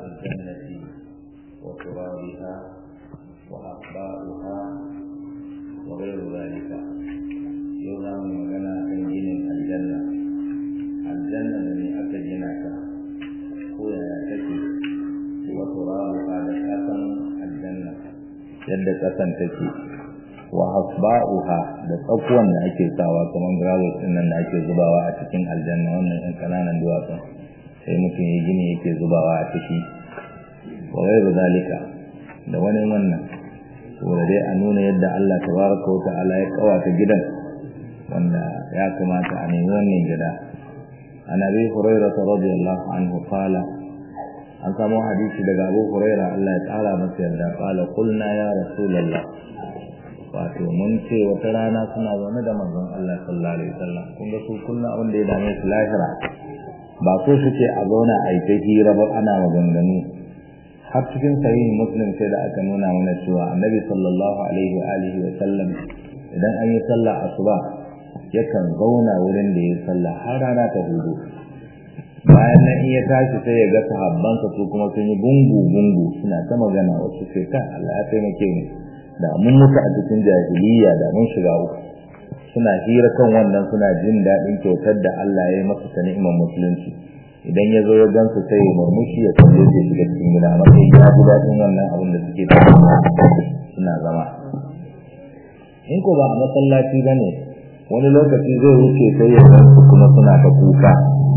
الجنة وترابها وأخباؤها وغير ذلك. يوضع من مغنى تنجين الجنة من أتجنك هو يأتي وترابها لكسن الجنة يد كسن تكي وأخباؤها da tsakuwan da ake sawa kamar gravel din nan da ake zubawa a cikin aljanna, wannan ɗan kananan duwatsun sai mutum ya gini yake zubawa a ciki wa ghayru zalika da wani wannan saboda dai a nuna yadda Allah tabaraka wa ta'ala ya kawata gidan wanda ya kamata a nemi wannan gida. An Abi Hurairah radiyallahu anhu qala, an samu hadisi daga Abu Hurairah Allah ya tsara masa yarda, qala qulna ya rasulullah, wato mun ce wata rana suna zaune da manzon Allah sallallahu alaihi wasallam. Kun ga su kullum abin da ya dame su lahira, ba so suke a zauna a yi ta hira ba ana maganganu. Har cikin sahihi Muslim sai da aka nuna mana cewa Annabi sallallahu alaihi wa alihi wa sallam idan an yi sallah asuba yakan zauna wurin da ya sallah har rana ta hudu. Bayan nan in ya tashi sai ya ga sahabbansa su kuma sun yi gungu suna ta magana, wasu sai ta Allah ya taimake mu da mun mutu a cikin jahiliya da mun shiga uku. Suna hira kan wannan, suna jin daɗin kyautar da Allah ya yi masa ta ni'imar musulunci. Idan ya zo ya gansu sai ya murmushi ya kalle su shiga cikin gida, amma sai ya ji daɗin wannan abin da suke ta suna zama. In ko ba a masallaci ba ne, wani lokaci zai wuce sai ya gansu kuma suna ta kuka.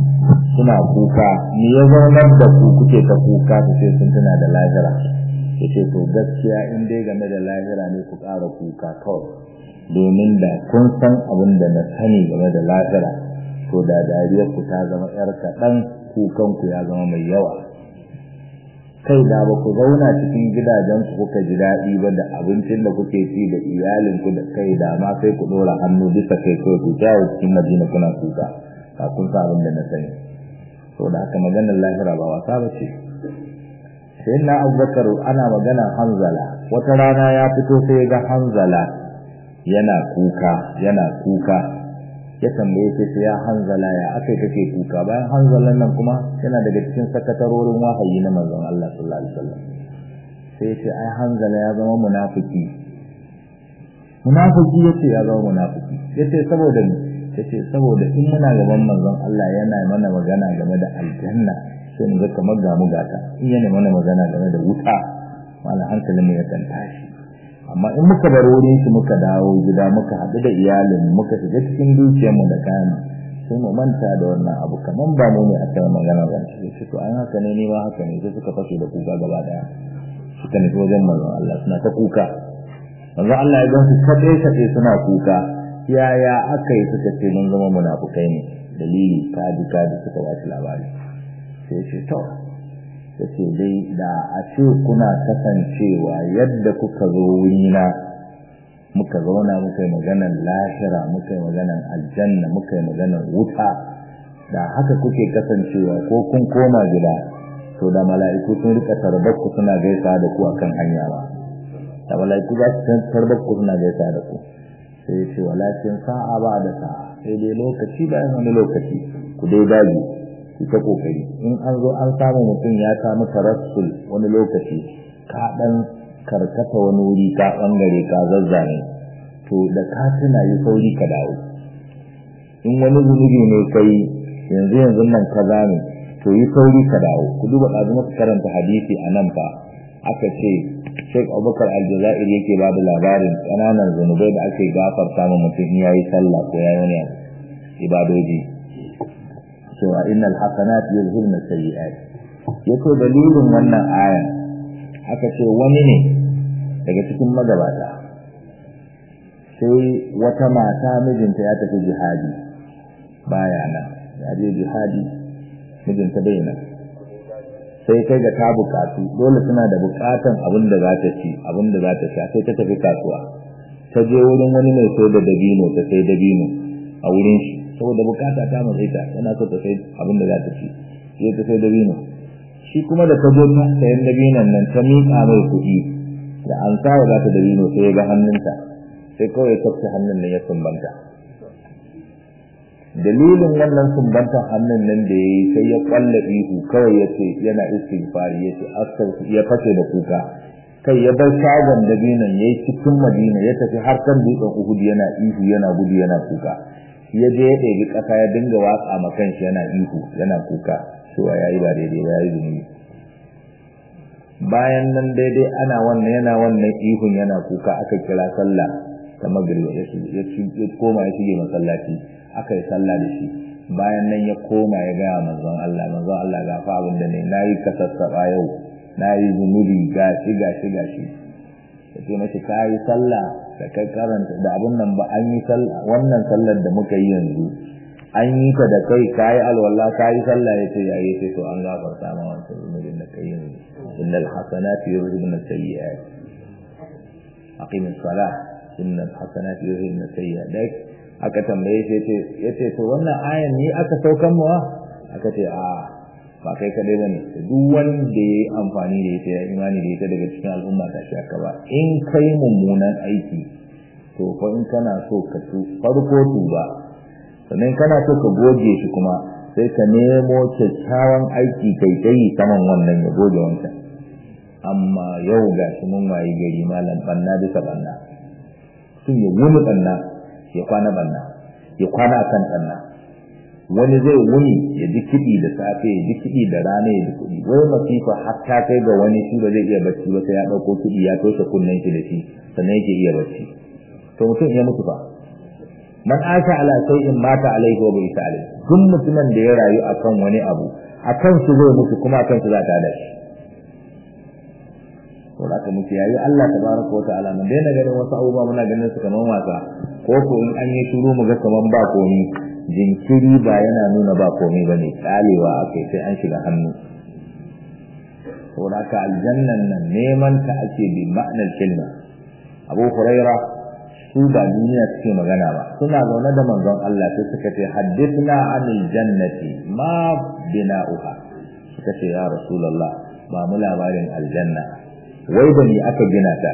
Me ya zaunar da ku kuke ta kuka su ce sun tuna da lahira? Yace to gaskiya in dai game da lahira ne ku ƙara kuka kawai, domin da kun san abin da na sani game da lahira to da dariyar ku ta zama yar kaɗan, kukan ku ya zama mai yawa. Kai da ba ku zauna cikin gidajen ku kuka ji daɗi ba da abincin da kuke ci da iyalin ku da kai da ma sai ku ɗora hannu bisa kai kawai ku jawo cikin Madina kuna kuka, ka kun san abin da na sani. To da haka maganar lahira ba wasa ba ce. Sai na Abubakar ana magana Hanzala, wata rana ya fito sai ga Hanzala yana kuka ya tambaye sai ya Hanzala ya akai kake kuka? Bayan Hanzalan nan kuma yana daga cikin sakatarorin wahayi na manzon Allah sallallahu alaihi wasallam. Sai ce ai Hanzala ya zama munafiki yace ya zama munafiki. Yace saboda ni? Yace saboda in muna gaban manzon Allah yana mana magana game da aljanna sai mu ga kamar ga mu gata, in yana mana magana game da wuta wala hankalin mu ya kan tashi. Amma in muka bar wurin shi muka dawo gida muka haɗu da iyalin muka shiga cikin dukiyar mu da kayan sai mu manta da wannan abu kaman ba mu ne aka magana ba. Sai to an haka ne ma haka ne, sai suka fashe da kuka gaba daya, suka nufi wajen manzon Allah suna ta kuka. Manzon Allah ya gansu kaɗe suna kuka. Yaya aka yi? Suka ce mun zama munafukai ne, dalili kadi suka ba shi labari. Sai ce to yace dai da a ce kuna kasancewa yadda kuka zo wurina muka zauna muka yi maganar lahira, muka yi maganar aljanna, muka yi maganar wuta, da haka kuke kasancewa ko kun koma gida to da mala'iku sun rika tarbar ku suna gaisa da ku akan hanya ba. Da mala'iku za su tarbar ku suna gaisa da ku. Sai ce walakin sa'a ba da sa'a, sai dai lokaci bayan wani lokaci ku dai dage ta kokari. In an zo an samu mutum ya samu tarassul wani lokaci ka dan karkata wani wuri ka bangare ka zazzane, to da ka tuna yi sauri ka dawo. In wani zunubi ne kai yanzu nan ka zame, to yi sauri ka dawo. Ku duba ɗazu muka karanta hadisi a nan fa aka ce Sheikh Abubakar Al-Jazairi yake ba da labarin ƙananan zunubai da ake gafarta ma mutum in yayi sallah ko yayi wani ibadoji. Cewa innal hasanat yuzhibna sayyi'at. Yace dalilin wannan aya aka ce wani ne daga cikin magabata, sai wata mata mijinta ya tafi jihadi baya nan, ya je jihadi mijinta bai nan, sai kai ga ta bukatu dole suna da bukatan abin da za ta ci abin da za ta sha, sai ta tafi kasuwa ta je wurin wani mai sai da dabino, ta sai dabino a wurin shi saboda bukata ta matsayi ta yana so ta sai abin da za ta ci, sai ta sai dabino. Shi kuma da ta zo ta sayan dabinon nan ta miƙa mai kuɗi da an sawa za ta dabino sai ya ga hannunta, sai kawai ya tafta hannun nan ya sumbanta. dalilin wannan sumbantan hannun nan da yayi sai ya kwalla ihu kawai yace yana istighfari yace astaghfir ya fashe da kuka kai ya bar shagon da binan yayi cikin Madina ya tafi har kan dutsen Uhud yana ihu yana gudu yana kuka ya je ya ɗebi ƙasa ya dinga watsa ma kanshi yana ihu yana kuka cewa yayi ba daidai ba yayi zunubi bayan nan daidai ana wannan yana wannan ihun yana kuka aka kira sallah ta magriba ya koma ya shige masallaci aka yi sallah da shi bayan nan ya koma ya ga manzon Allah ga fa abin da ne nayi kasassaba yau nayi zunubi gashi sai mace kai sallah da kai karanta da abun nan ba an yi sallah wannan sallar da muka yi yanzu an yi ta da kai alwala kai sallah yace yayi sai to an gafarta ma wannan zunubin da kai yanzu innal hasanati yuzhibun sayyi'at aqimis salah innal hasanati yuzhibun sayyi'at dai aka tambaye shi yace to wannan ayan ne aka saukan mawa aka ce a ba kai kadai bane duk wanda yayi amfani da ita ya imani da ita daga cikin al'umma ta shi aka ba in kai mummunan aiki to fa in kana so ka farko tuba sannan kana so ka goge shi kuma sai ka nemo kyakkyawan aiki kai saman wannan ya goge wancan amma yau gashi mun wayi gari malam banna bisa banna sun yi wuni banna ya kwana banna ya kwana akan banna wani zai wuni ya ji kiɗi da safe ya ji kiɗi da rana ya ji kiɗi wai masifa har ta kai ga wani shi ba zai iya bacci ba sai ya ɗauko kiɗi ya toshe kunnen shi da shi sannan yake iya bacci to mutum ya mutu fa man asha ala shay'in mata alaihi wa bi'sa alaihi duk mutumin da ya rayu akan wani abu akan shi zai mutu kuma akan shi za ta da shi to haka muke yayi Allah tabaraka wa ta'ala mun daina ganin wasu abubuwa muna ganin su kaman wasa ko in an yi shiru mu ga kaman ba komai jinkiri ba yana nuna ba komai bane kalewa akai sai an shiga hannu to haka aljannan nan neman ta ake bi ma'anar kalma Abu Huraira su ba duniya suke magana ba suna zaune da manzon Allah sai suka ce haddithna anil jannati ma bina'uha suka ce ya rasulullah ba mu labarin aljanna wai da ni aka gina ta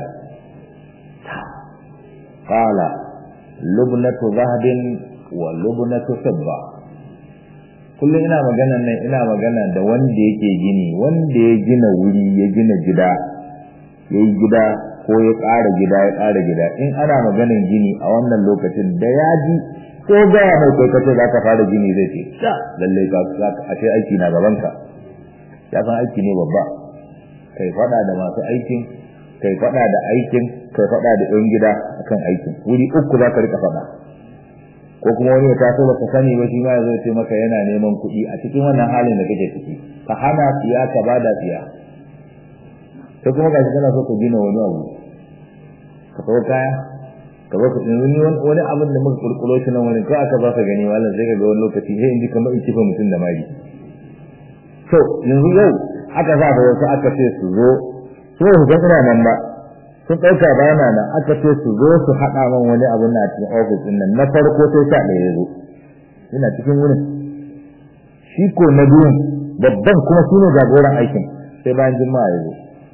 qala lubnatu zahabin wa lubnatu fidda kullum ina magana da wanda yake gini wanda ya gina wuri ya gina gida yayi gida ko ya ƙara gida in ana maganin gini a wannan lokacin da yaji ko ga mai kai kace za ka fara gini zai ce lalle ka a ce aiki na gaban ka ya san aiki ne babba kai fada da masu aikin kai fada da aikin kai fada da ɗan gida akan aikin wuri uku za ka rika fada ko kuma wani ya taso baka sani ba shi ma ya zo ce maka yana neman kuɗi a cikin wannan halin da kake ciki ka hana siya ka bada siya sai kuma gashi kana so ka gina wani abu ka kawo kaya ka ba ku wani abin da muka kulkulo shi nan wani ko aka ba ka gani wallan sai ka ga wani lokaci sai in ji kamar in kifa mutum da mari to yanzu yau aka sa da wasu aka ce su zo su ga ina nan ba sun ɗauka bayana nan aka ce su zo su haɗa man wani abu na cikin ofis ɗin nan na farko sai sha ɗaya ya zo ina cikin wurin shi ko na biyun babban kuma shi ne jagoran aikin sai bayan juma'a ya zo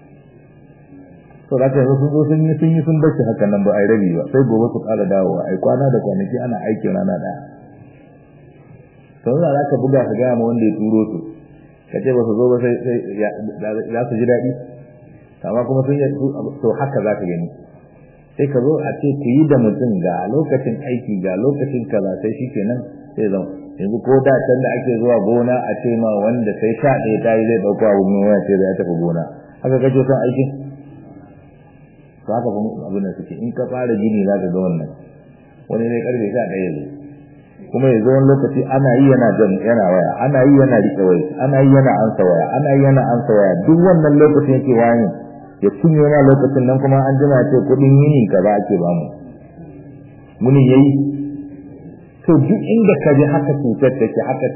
to da ka sun zo sun bashi haka nan ba ai rabi ba sai gobe su ƙara dawowa ai kwana da kwanaki ana aikin rana ɗaya to za ka buga ka ga ma wanda ya turo su kace ba su zo ba sai za su ji daɗi amma kuma sun yi to haka za ka gani sai ka zo a ce ku yi da mutum ga lokacin aiki ga lokacin kaza sai shikenan sai zan yanzu ko da can da ake zuwa gona a ce ma wanda sai sha ɗaya ta yi zai ɗauko abu mai waya ce zai tafi gona haka kake son aikin to haka kuma abin da suke in ka fara gini za ka ga wannan wani ne karfe sha ɗaya zai kuma ya zo wani lokaci ana yi yana waya ana yi yana riƙe waya ana yi yana ansa waya ana yi yana ansa waya duk wannan lokacin yake wani ya cinye yana lokacin nan kuma an jima ce kuɗin yini kaza ake ba mu muni yayi to duk inda ka je haka cutar take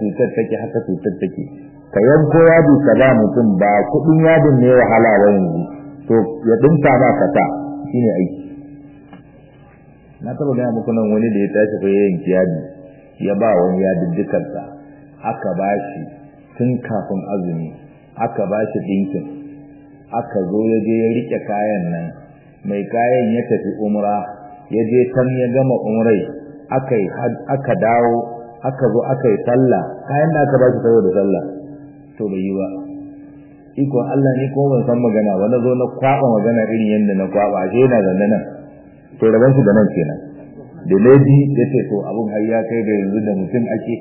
ka yanko yadi ka ba mutum ba kuɗin yadin ne wahala ba yanzu to ya dinka ba ka ta shine aiki na taba ga muku nan wani da ya tashi fa yayin kiyadi ya ba wani yadiddikarsa aka bashi tun kafin azumi aka bashi dinkin aka zo ya je ya rike kayan nan mai kayan ya tafi umra ya je tan ya gama umrai aka dawo aka zo aka yi sallah kayan da aka ba shi saboda sallah to bai yi ba ikon Allah ne ko ban san magana ba na zo na kwaba magana irin yadda na kwaba ashe yana zanne nan to raban shi da nan kenan da lady ya ce to abun har ya kai ga yanzu da mutum ake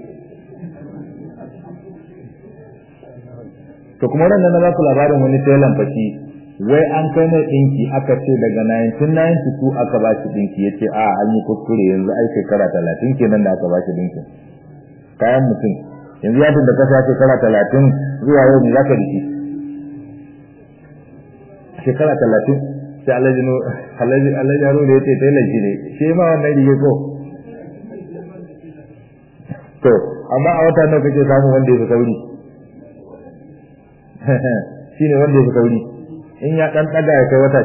to kuma ran nan na ba ku labarin wani telan fashi wai an kai mai dinki aka ce daga 1992 aka ba shi dinki yace a an yi kuskure yanzu ai shekara 30 kenan da aka ba shi dinkin kayan mutum yanzu ya tunda kasa shekara 30 zuwa yau ne zaka dace shekara 30 sai Allah ya rubuta yace telan shi ne shi ma wannan rige ko to amma a wata nawa kake samu wanda ya fi kauri shine wanda ya fi kauri in ya dan daga ya kai wata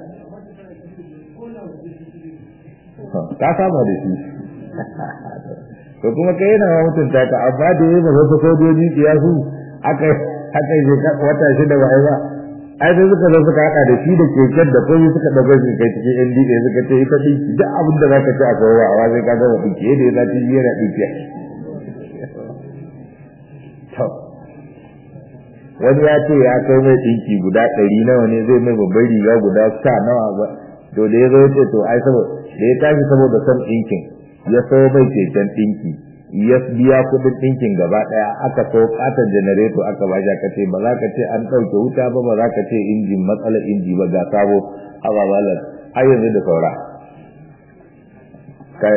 6 ka saba da shi to kuma kai yana mutunta ka amma da yayin da wasu sojoji ya su aka je wata 6 ba ai ba ai sai suka zo suka hada da shi da keken da kai suka dago shi kai cikin NDA suka ce ita dinki duk abin da zaka ci a kowa a wai ka ga wani ke da zai yi yana dinki to wani ya ce ya kai mai dinki guda 100 nawa ne zai mai babbar riga guda 10 nawa ba to da yazo ce to ai saboda da ya tashi saboda san dinkin ya so mai keken dinki ya biya kudin dinkin gaba daya aka so katon generator aka ba shi aka ce ba za ka ce an dauke wuta ba ba za ka ce injin matsalar inji ba ga sabo ababalan har yanzu da saura kai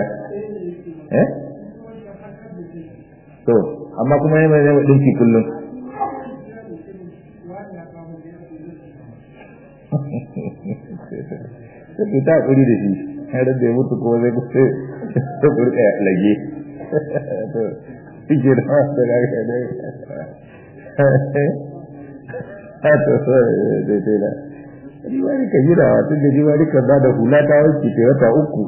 to amma kuma yana mai dinki kullum sai ta kuri da shi har da ya mutu ko zai kusa ta kurka lage to ike da wasu da ga da to da tela riwari ka jira tun da riwari ka ba da hula ta wanki ta wata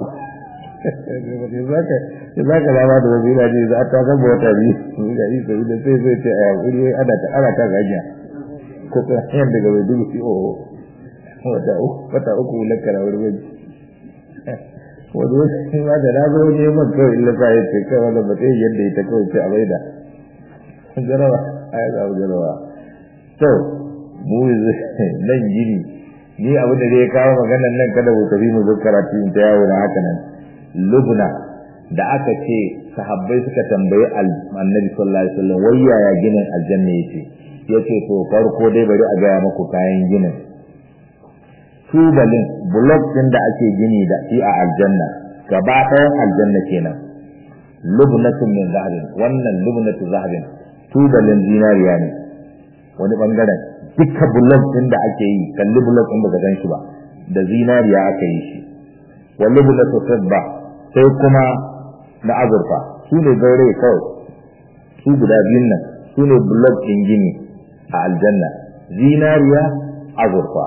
3 zaka lama da wazira ne za ta ga wata biyu ga yi sai da sai zai ce a wuri ana ta gajiya ko ta hanyar daga wai dubu si wata uku lakara wurin wani wasu ma da na zo neman kawai illa sa ya ce kawai da ba ta yi yadda ita kawai ce a maida jarawa a yi zaɓi jarawa to mu nan gini ni abu da zai kawo maganan nan kada mu tafi mu zo karatu in ta yawo na haka nan lubna da aka ce sahabbai suka tambayi annabi sallallahu alaihi wasallam wai yaya ginin aljanna yace to farko dai bari a gaya muku kayan ginin tubalin blok din da ake gini da shi a aljanna gaba ɗayan aljanna kenan lubnatun min zahabin wannan lubnatu zahabin tubalin zinariya ne wani bangaren dukkan blok din da ake yi kalli blok din baka gan shi ba da zinariya aka yi shi wa lubnatu fidda sai kuma na azurfa su ne gaure kawai su guda biyun nan su ne blok din gini a aljanna zinariya azurfa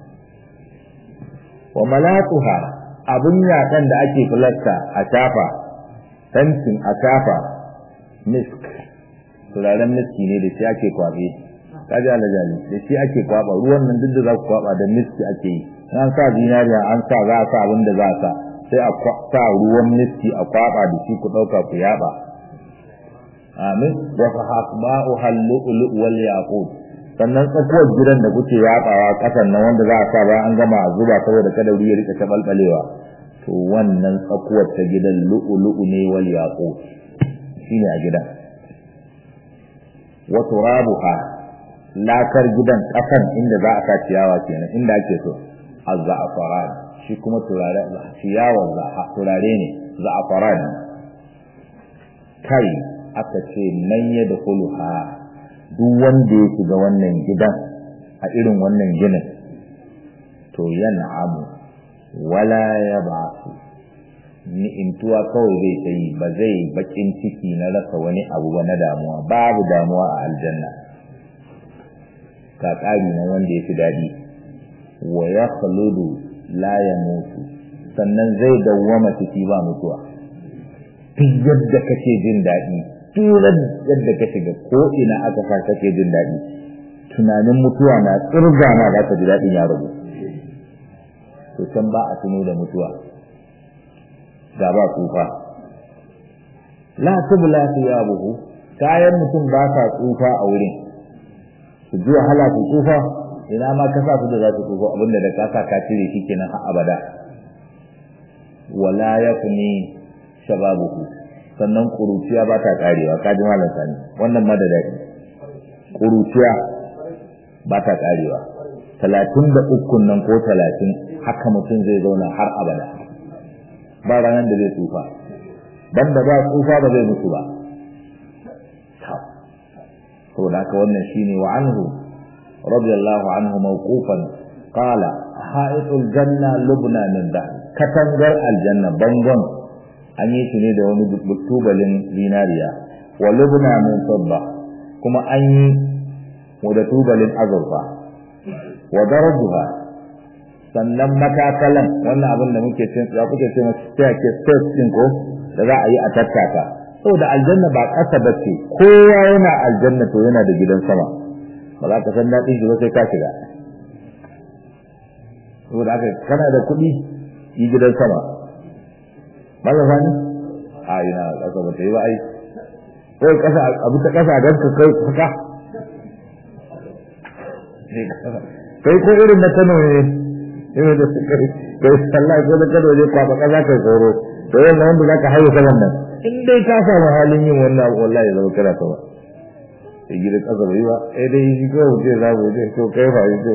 wa malatuha abun yakan da ake fulasta a shafa tantin a shafa misk turaren miski ne da shi ake kwabe kaji alajali da shi ake kwaba ruwan nan duk da za ku kwaba da miski ake yi an sa zinariya an sa za a sa abin da za a sa sai a sa ruwan miski a kwaba da shi ku dauka ku yaba amin wa hasba'u hallu'lu wal yaqut sannan tsakuwar gidan da kuke yabawa kasan nan wanda za a sa bayan an gama a zuba saboda kada wuri ya rika tabalbalewa to wannan tsakuwar ta gidan lu'lu'u ne wal yaqut shine a gidan wa turabuha lakar gidan kasan inda za a sa ciyawa kenan inda ake so az-za'faran shi kuma turare ciyawa turare ne za'faran kai aka ce man yadkhuluha duk wanda ya shiga wannan gidan a irin wannan ginin to yan'amu wala yab'asu ni'imtuwa kawai zai tsayi ba zai bakin ciki na rasa wani abu ba na damuwa babu damuwa a aljanna ka tsari na wanda ya fi daɗi wa ya khuludu la ya mutu sannan zai dawwama ciki ba mutuwa duk yadda kake jin daɗi turan yadda ka shiga ko ina aka sa kake jin daɗi tunanin mutuwa na tsirga na za ka ji daɗin ya rabu to can ba a tuno da mutuwa ga ba kufa la tubla thiyabuhu kayan mutum ba sa tsufa a wurin su ji wahala su tsufa ina ma ka sa su da za su tsufa abinda da ka sa ka cire shi kenan har abada wala yafni shababuhu sannan kuruciya ba ta karewa kaji malam sani wannan ma da dadi kuruciya ba ta karewa 33 nan ko 30 haka mutum zai zauna har abada ba ranar da zai tsufa banda ba tsufa ba zai mutu ba saboda haka wannan shine wa anhu radiyallahu anhu mawqufan qala ha'itul janna lubna min dahr katangar aljanna bangon an yi shi ne da wani tubalin dinariya wa lubna min fidda kuma an yi da tubalin azurfa wa darajuha sannan matakalan wannan abin da muke cin ya kuke cin staircase din ko da za a yi a tattaka saboda aljanna ba ƙasa bace kowa yana aljanna to yana da gidan sama ba za ka san daɗin shi ba sai ka shiga saboda haka kana da kuɗi yi gidan sama mallan sani a ina ƙasa ba ta yi ba ai kai ƙasa abu ta ƙasa don ka kai haka kai ko irin na Kano ne irin da suka kai sallah ko da Kano ne kwaba ƙasa kai tsoro to yau na wanda zaka haihu saman nan in dai ka samu halin yin wannan abu wallahi zama kana ta ba sai gidan ƙasa bai ba dai shi ko wuce za mu je to kai fa yi to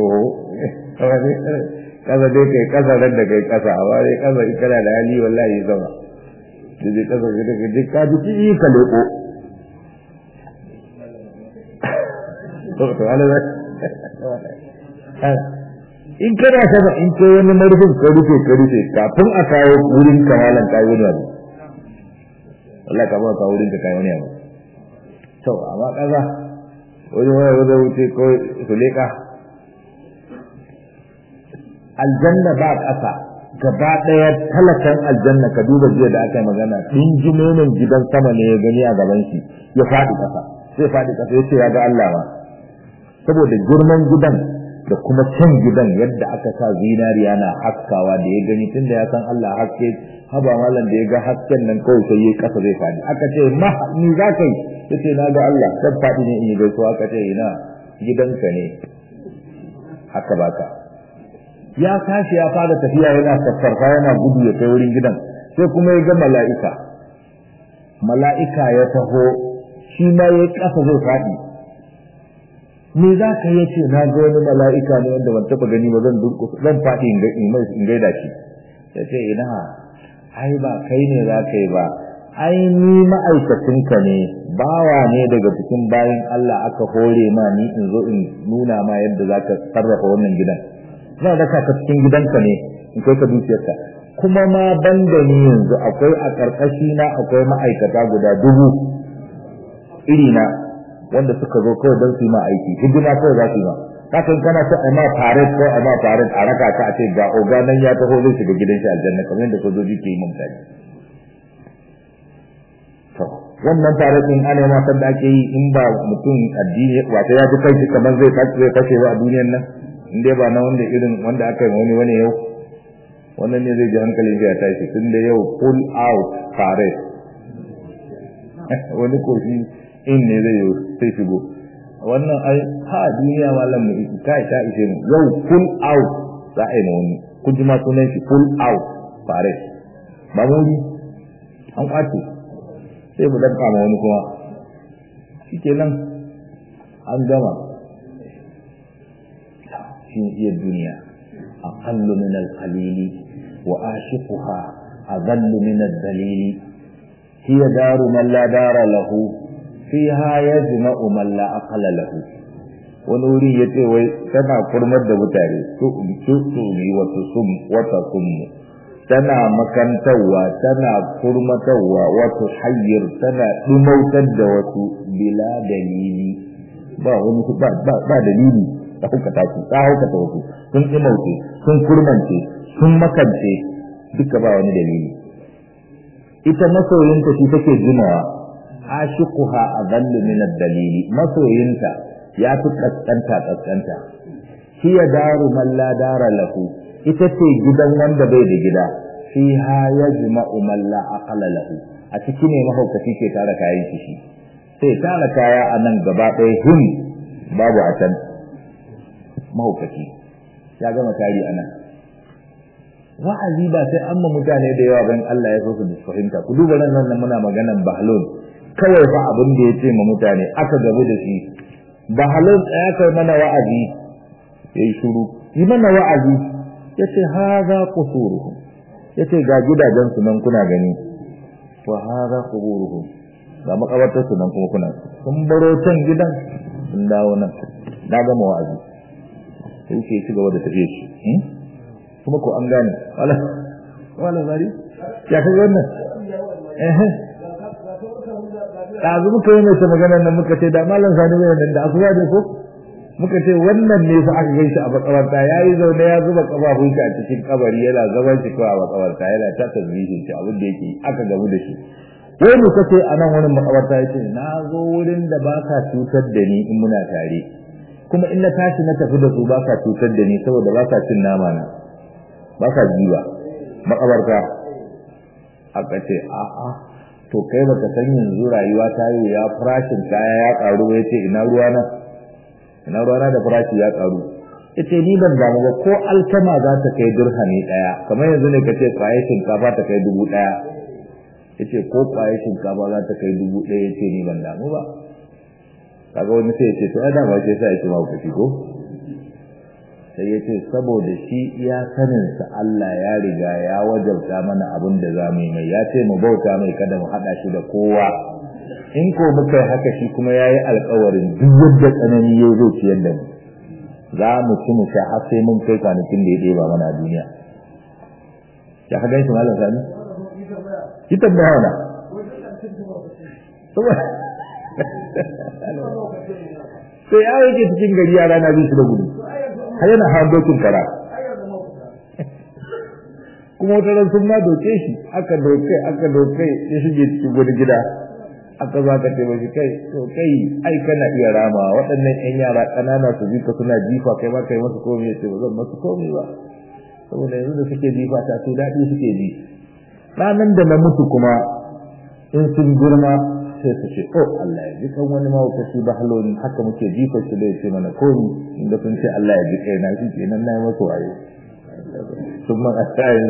kaza dai kai ƙasa ran da kai ƙasa amma dai ƙasa in kana da hali wallahi zama dai ƙasa da kai ka ji ka leko to Allah in kana saba in ko wani marufin ka rufe kafin a kawo wurin kamalan kai wani abu Allah ka ba ka wurin ka kai wani abu to amma kaza wani wuce ko su leka aljanna ba kasa gaba daya talakan aljanna ka duba jiya da aka yi magana dinjimonin gidan sama ne ya gani a gaban shi ya fadi kasa yace ya ga Allah ba saboda girman gidan da kuma can gidan yadda aka sa zinariya na haskawa da ya gani tunda ya san Allah haske haba malam da ya ga hasken nan kawai sai yayi kasa zai fadi aka ce ma ni za kai yace na ga Allah sai fadi ne in gaito aka ce ina gidanka ne haka baka ya tashi ya fara tafiya yana safarfa yana gudu ya kai wurin gidan sai kuma ya ga mala'ika ya taho shi ma yayi kasa zai fadi me za ka yi ce na ga wani mala'ika ne wanda ban taɓa gani ba zan faɗi in gaida shi ya ce ina ai ba kai ne za ka yi ba ai ni ma'aikacinka ne bawa ne daga cikin bayan Allah aka hore ma ni in zo in nuna ma yadda za ka sarrafa wannan gidan za da ka cikin gidanka ne in kai ka dukiyarka kuma ma ban da ni yanzu akwai a ƙarƙashi na akwai ma'aikata guda 1000 irina wanda suka zo kawai don su yi ma aiki hidima kawai za su yi ma kakan kana so a ma faret ko a ma faret a raka ta a ce ga oga nan ya taho zai shiga gidan shi aljanna kamar yadda sojoji ke yi mun tare to wannan faret din ana ma san da ake yi in ba mutum addini wato ya ji kai kamar zai kashe ba a duniyar nan in dai ba na wanda irin wanda aka yi wani yau wannan ne zai ji hankalin ya tashi tun da yau pull out faret wani kofi in ne zai yi sai shigo wannan ai ha duniya malam mu kai ta ishe mu yau full out za a yi ma wani kun ji ma sunan shi full out fare ba muri an kwace sai mu danka ma wani kuma shikenan an gama shi iya duniya aqallu min al-qalili wa ashiquha adallu min ad-dalili hiya daru man la dara lahu fiha yajma'u man la aqala lahu wani wuri yace wai tana kurmar da mutane su ni wato sum wata kummu tana makantawa tana kurmatawa wato hayyir tana dumautar da wasu bila dalili ba wani ba dalili ta hukata wasu sun dumauce sun kurmance sun makance duka ba wani dalili ita masoyinta shi take jimawa ashiquha adallu min ad-dalili masoyinta ya fi kaskanta hiya daru man la dara lahu ita ce gidan wanda bai da gida fiha yajma'u man la aqala lahu a ciki ne mahaukaci ke tara kayan shi sai tara kaya a nan gaba ɗaya hin babu a can mahaukaci ya gama tari a nan. Wa'azi ba sai an ma mutane da yawa ban Allah ya so su fahimta. Ku duba nan muna maganan Bahlul kawai fa abin da ya ce ma mutane aka gabu da shi. Bahlul ya kai mana wa'azi yayi shiru yi mana wa'azi yace haza qusuruhum yace ga gidajen su nan kuna gani wa haza quburuhum ga makabartar su nan kuma kuna sun baro can gidan sun dawo nan na gama wa'azi sai ke ci gaba da tafiye shi kuma ko an gane wala zari ya kai wannan ɗazu muka yi mai maganar nan muka ce da malam sani mai nan da asuwa ne ko muka ce wannan ne fa aka gaishe a makabarta yayi zaune ya zuba kafafun shi a cikin kabari yana zaman shi kawai a makabarta yana ta tasbihin shi abin da yake aka gamu da shi wai mu kace a nan wurin makabarta yace na zo wurin da ba ka cutar da ni in muna tare kuma in na tashi na tafi da su ba ka cutar da ni saboda ba ka cin nama na ba ka jiwa makabarta aka ce a'a to kai baka san yanzu rayuwa ta yi ya farashin kaya ya karu yace ina ruwana da farashi ya karu yace ni ban damu ba ko alkama za ta kai dirhami daya kamar yanzu ne kace kwaye shinkafa ta kai 1000 yace ko kwaye shinkafa za ta kai 1000 yace ni ban damu ba kaga wani sai yace to ai da ba sai sai yace ma ku ko sai yace saboda shi ya sanin sa Allah ya riga ya wajabta mana abin da zamu yi mai yace mu bauta mai kada mu hada shi da kowa in ko muka haka shi kuma yayi alƙawarin duk yadda tsanani yayi zai ciyar da mu za mu ci mu sha har sai mun kai kwanakin da ya ɗeba mana a duniya ya ka ganshi malam sani ki tambaya na sai ya yake cikin gari yara na bi su da gudu har yana hawan dokin kara kuma wata ran sun ma doke shi aka doke ya shige cikin wani gida aka za ka taimaki kai to kai ai kana iya rama waɗannan ƴan yara ƙanana su jika suna jifa kai ba kai masu komai ce ba zan masu komai ba saboda yanzu da suke jifa ta su daɗi suke ji ranan da na mutu kuma in sun girma sai su ce oh Allah ya ji kan wani mawukaci ba haloni haka muke jifa shi da ya ce mana komai inda sun ce Allah ya ji kai na shi kenan na yi masu wayo sun man addayin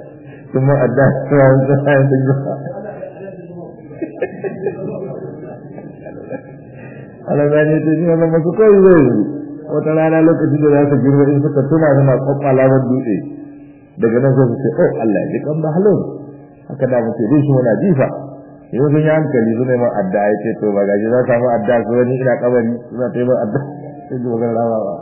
alamani ta shi wannan masu kawai zai yi wata rana lokacin da za su girma in suka tuna suna kwakwala wa dutse daga nan sai su ce oh Allah ya ji kan bahalon haka da muke dai shi muna jifa yau sun yi hankali su neman adda ya ce to ba gashi za ka samu adda su wani ina kabari suna ta yi man adda sai su magana rama ba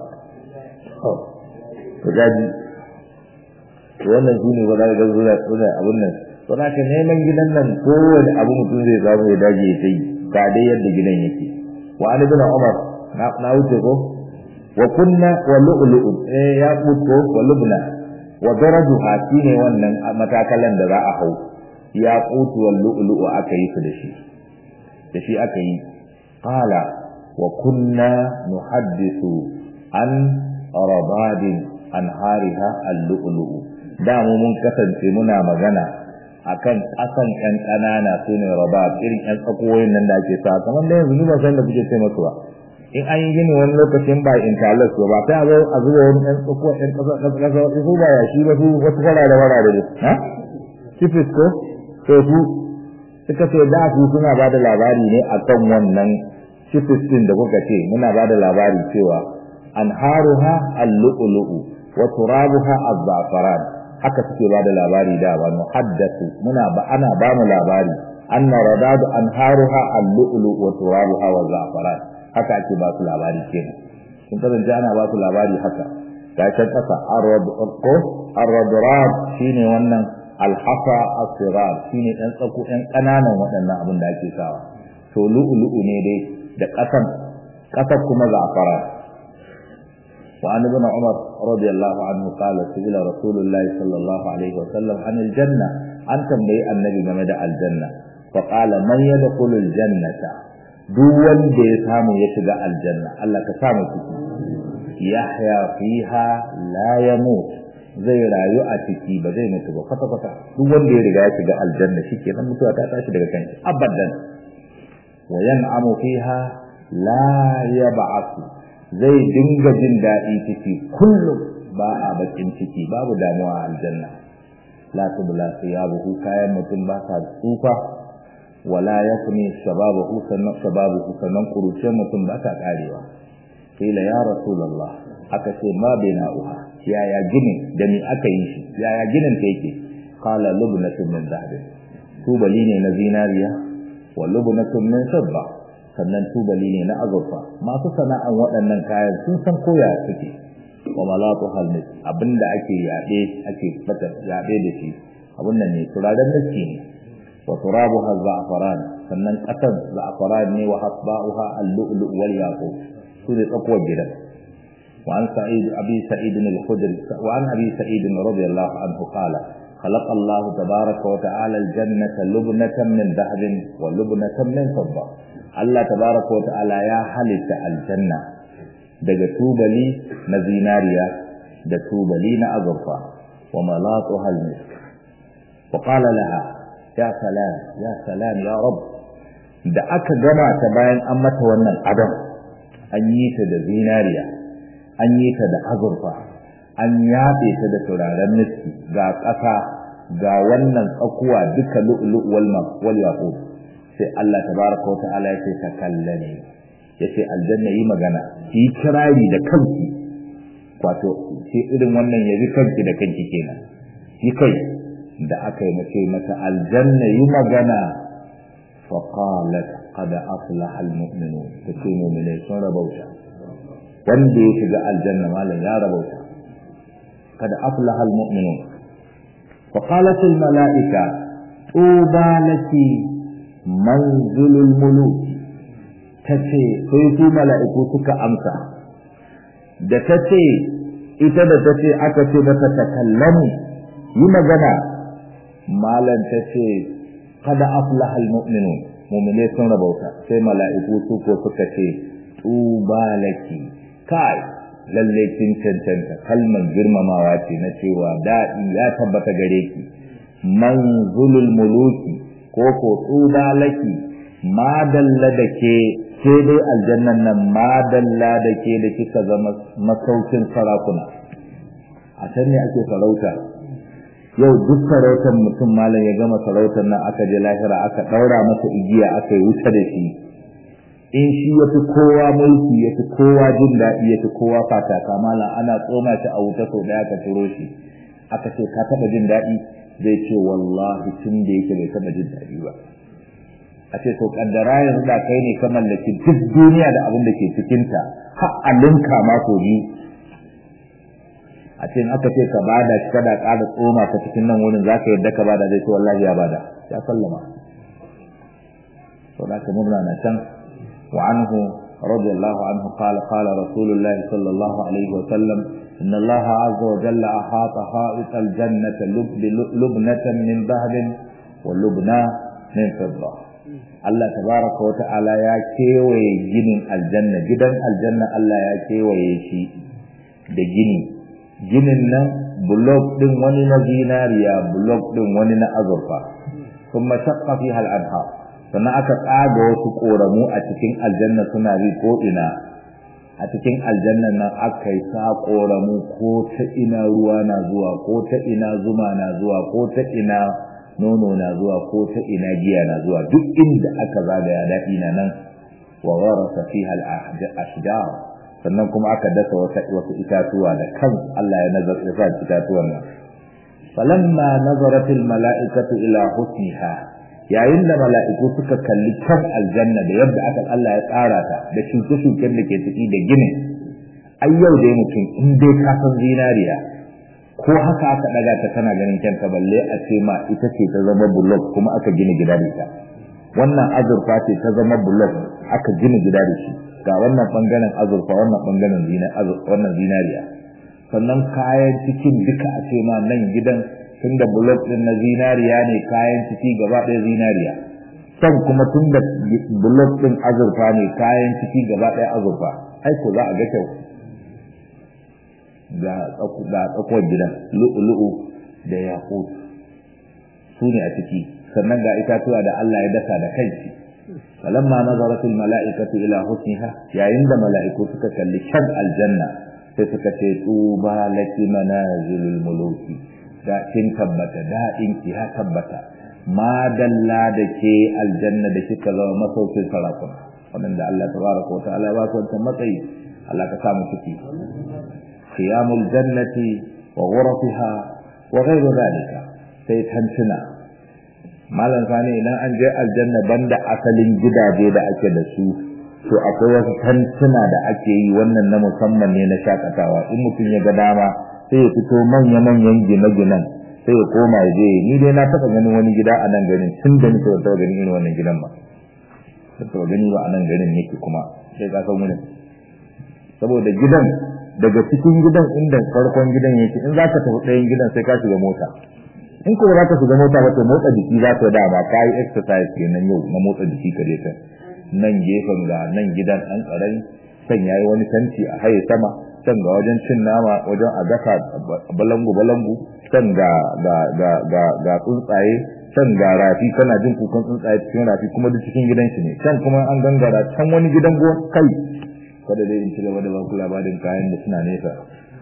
to gaji wannan shi ne ba za ka ga suna abin nan to za ka neman gidan nan kowane abu mutum zai samu ya dage ya yi ga dai yadda gidan yake wa ali bin umar na wuce ko wa kunna wa lu'lu'u ya kuto wa lubna wa darajuha shine wannan matakalan da za a hau ya kuto wa lu'lu'u aka yi su da shi aka yi qala wa kunna nuhaddithu an rabadin an hariha al-lu'lu'u da mu mun kasance muna magana akan kasan ƴan ƙanana sune rabat irin ƴan tsakoyin nan da ake sa kamar da yanzu ba san da kuke ce masu ba in an yi gini wani lokacin ba interlock ba sai a zo a zuba wani ƴan tsako ƴan ƙasa su ba ya shi ba su wasu fara da ne ha kifis ko to su suka ce da su suna ba da labari ne akan wannan kifis din da kuka ce muna ba da labari cewa anharuha al-lu'lu'u wa turabuha az-za'faran haka suke ba da labari da ba muhaddathu ana ba mu labari anna radadu anharuha al-lu'lu wa turabuha wa za'faran haka ake ba su labari kenan kun kasance ana ba su labari haka ta can kasa ar-radrad shine wannan al-hasa as-sirar shine dan tsako ɗan kananan waɗannan abin da ake sawa to lu'lu'u ne dai da kasan kuma za'faran وعن ابن عمر رضي الله عنه قال سئل رسول الله صلى الله عليه وسلم عن الجنة أن تنبئ النبي مدى الجنة فقال من يدخل الجنة دول بيسام يشجع الجنة الله كسامة يحيا فيها لا يموت zai rayu a ciki ba zai mutu ba kwata-kwata. Duk wanda ya riga ya shiga aljanna shikenan mutuwa ta tashi daga kanshi abadan. wa yan'amu fiha la yab'asu, zai dinga jin daɗi ciki kullum, ba a bakin ciki, babu damuwa a aljanna. la tubla thiyabuhu, kayan mutum ba sa tsufa, wala yakni shababuhu sannan kuruciyar mutum ba ta karewa. Kila ya rasulullah, aka ce ma bina'uha, yaya ginin da ni aka yi shi, yaya ginin ta yake? Qala lubnatun min dhahab, tubali ne na zinariya, wa lubnatun min fidda, sannan tubali ne na azurfa. Masu sana'an waɗannan kayan sun san koya suke. Wa malatuhal mis, abinda ake yabe, ake fata yabe da shi, abun nan ne turaren miski ne. Wa turabuha za'faran, sannan qatan za'faran ne, wa hasba'uha al-lu'lu' wal yaqut, su ne tsakuwar gidan. وعن أبي سعيد الخدري وعن أبي سعيد رضي الله عنه قال خلق الله تبارك وتعالى الجنة لبنة من ذهب ولبنة من فضة. الله تبارك وتعالى يا حلت الجنة daga tubali na zinariya da tubali na azurfa, wa malatuha al-misk. wa qala laha ya salam ya rab, da aka gama ta bayan an mata wannan adam, an yi ta da zinariya, an yi ta da azurfa, an yaɓe ta da turaren miski, ga ƙasa ga wannan tsakuwa duka lu'lu' wal yaqut. sai Allah tabaraka wa ta'ala ya ce takallani, yace aljanna yi magana, ki kirari da kanki, wato sai irin wannan yaji kanki da kanki kenan, yi kai da aka yi mace mata aljanna yi magana. fa qalat qad aflaha almu'minun, take mu'mine sun rabauta, wanda ya shiga aljanna malan ya rabauta. qad aflaha almu'minun. fa qalat almalaika tuba laki manzilul muluk, tace sai su mala'iku suka amsa da tace ita da tace aka ce mata takallamu yi magana, malan tace qad aflaha almu'minun, mu'mine sun rabauta. sai mala'iku su ko suka ce tuba laki, kai lalle kin cancanta, kalmar girmamawa ce na cewa daɗi ya tabbata gare ki. manzulul muluki ko tuba laki, madalla da ke dai aljannan nan, madalla da ke da kika zama masaukin sarakuna. a can ne ake sarauta. yau duk sarautar mutum malam ya gama sarautar nan, aka je lahira aka daura masa igiya aka yi wuta da shi, in shi ya fi kowa mulki, ya fi kowa jin daɗi, ya fi kowa fataka malam, ana tsoma shi a wuta sau ɗaya aka turo shi, aka ce ka taɓa jin daɗi? zai ce wallahi tun da yake bai taɓa jin daɗi ba. a ce to kaddara yanzu da kai ne ka mallaki duk duniya da abin da ke cikinta, har a linka ma sau biyu. a ce in aka ce ka bada shi kada ƙara tsoma ka cikin nan wurin, za ka yadda ka bada? zai ce wallahi ya bada, ya sallama. to da ka murna na can. wa anhu radiyallahu anhu qala qala rasulullah sallallahu alaihi wa sallam inna Allah azza wa jalla ahata ha'it al-jannati lubnatan min dhahabin wa lubna min fidda. Allah tabaraka wa ta'ala ya kewaye ginin aljanna, gidan aljanna Allah ya kewaye shi da ginin nan bulok din wani na zinariya, bulok din wani na azurfa. kuma shaqqa fiha al-anhar, sannan aka tsaga wasu koramu a cikin aljanna suna bi ko ina. a cikin aljanna nan aka yi sa koramu ko ta ina ruwa na zuwa, ko ta ina zuma na zuwa, ko ta ina nono na zuwa, ko ta ina giya na zuwa, duk inda aka zagaya daɗi na nan. wa warasa fiha al-ashjar, sannan kuma aka dasa wasu itatuwa da kan Allah ya nazarta sa itatuwan nan. falamma nazarat al-mala'ikatu ila husniha, yayin da mala'iku suka kalli kan aljanna da yadda aka Allah ya tsara ta, da shuke-shuken da ke ciki da ginin, ai yau dai mutum in dai ka san zinariya ko haka aka daga ta tana ganin kyanta, balle a ce ma ita ce ta zama bulok kuma aka gina gida da ita. wannan azurfa ce ta zama bulok aka gina gida da shi, ga wannan bangaren azurfa, wannan bangaren wannan zinariya. sannan kayan cikin duka a ce ma nan gidan tunda bulok din na zinariya ne, kayan ciki gaba ɗaya zinariya. can kuma tunda bulok din azurfa ne, kayan ciki gaba ɗaya azurfa. ai ko za a ga kyau. ga tsakuwar gidan lu'ulu'u da yaqut su ne a ciki sannan ga itatuwa da Allah ya dasa da kanshi falamma nazaratul mala'ikatu ila husniha yayin da mala'iku suka kalli kyan aljanna sai suka ce tuba laki manazilul muluki da kin tabbata da'in ki ya tabbata ma dalla da ke aljanna da kika zama masaukin sarakuna wanda Allah tabaraka wa ta'ala ba su matsayi Allah ka samu ciki qiyamul jannati wa ghurafiha wa ghayru dhalika sai tantuna malan sani idan an je aljanna banda asalin gidaje da ake da su to akwai wasu tantuna da ake yi wannan na musamman ne na shakatawa in mutum ya ga dama sai ya fito manya-manyan gine-ginen sai ya koma ya je ni dai na taɓa ganin wani gida a nan garin tun da nake wata ganin irin wannan gidan ba taɓa gani ba a nan garin yake kuma sai ka san wurin saboda gidan daga cikin gidan inda farkon gidan yake in za ka tafi ɗayan gidan sai ka shiga mota in kuma za ka shiga mota ba to motsa jiki za ka dama ka yi exercise kenan yau na motsa jiki ka je ta nan gefen ga nan gidan ɗan ƙarami san yayi wani tanti a haye sama can ga wajen cin nama wajen a gasa balangu can ga tsuntsaye can ga rafi kana jin kukan tsuntsaye cikin rafi kuma duk cikin gidan shi ne can kuma an gangara can wani gidan gon kai kada dai in ci gaba da baku labarin kayan da suna nesa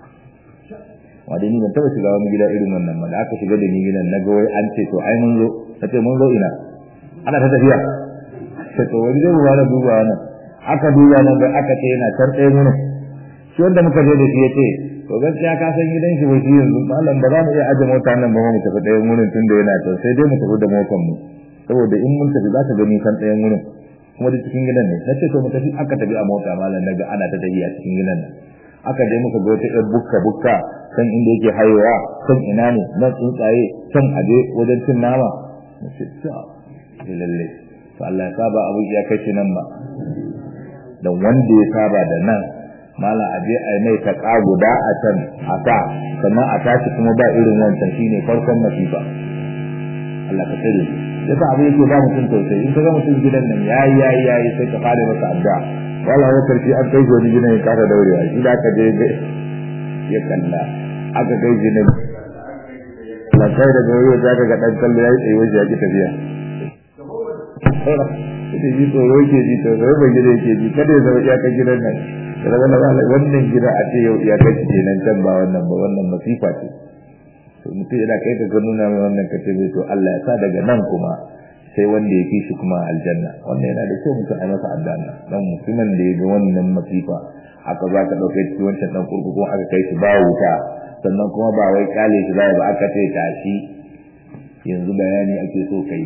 wadda ni ban taba shiga wani gida irin wannan ba da aka shiga da ni gidan na ga wai an ce to ai mun zo nace mun zo ina ana ta tafiya sai to wani zai ba da duba nan aka duba nan da aka ce yana can tsaye mun shi wanda muka je da shi yace to gaskiya ka san gidan shi bai yanzu mallam ba za mu iya aje mota nan ba mu tafi ɗayan wurin tunda yana can sai dai mu tafi da motar mu saboda in mun tafi za ka gani kan ɗayan wurin kuma da cikin gidan ne nace to mu tafi aka tafi a mota mallam naga ana ta tafi a cikin gidan nan aka je muka ga wata ƴar bukka kan inda yake hayewa kan ina ne nan tsuntsaye kan aje wajen cin nama nace to lalle to Allah ya saba abu ya kai shi nan ba dan wanda ya saba da nan mala aje ai mai ta guda a can aka sannan a tashi kuma ba irin wancan shine farkon masifa Allah ka tsare yasa abu yake ba mutum tausayi in kaga mutum gidan nan yayi sai ka fara masa addu'a wala ya karfi an kai gori gidan ya kara daurewa shi da ka je ya kalla aka kai gidan la kai da goyo zaka ga dan kallo yayi tsaye waje yake tafiya sai ji to yake ji to bai gida yake ji kada ya zama iyakar gidan nan da wannan gida a ce yau iyakar kenan can ba wannan masifa ce to mutum yana kai ka nuna mai wannan kace bai to Allah ya sa daga nan kuma sai wanda ya fi shi kuma aljanna wannan yana da kyau mutum a masa aljanna dan mutumin da ya ga wannan masifa aka za ka dauke shi wancan dan kurkuku aka kai shi ba wuta sannan kuma ba wai kale shi ba aka ce tashi yanzu bayani ake so kai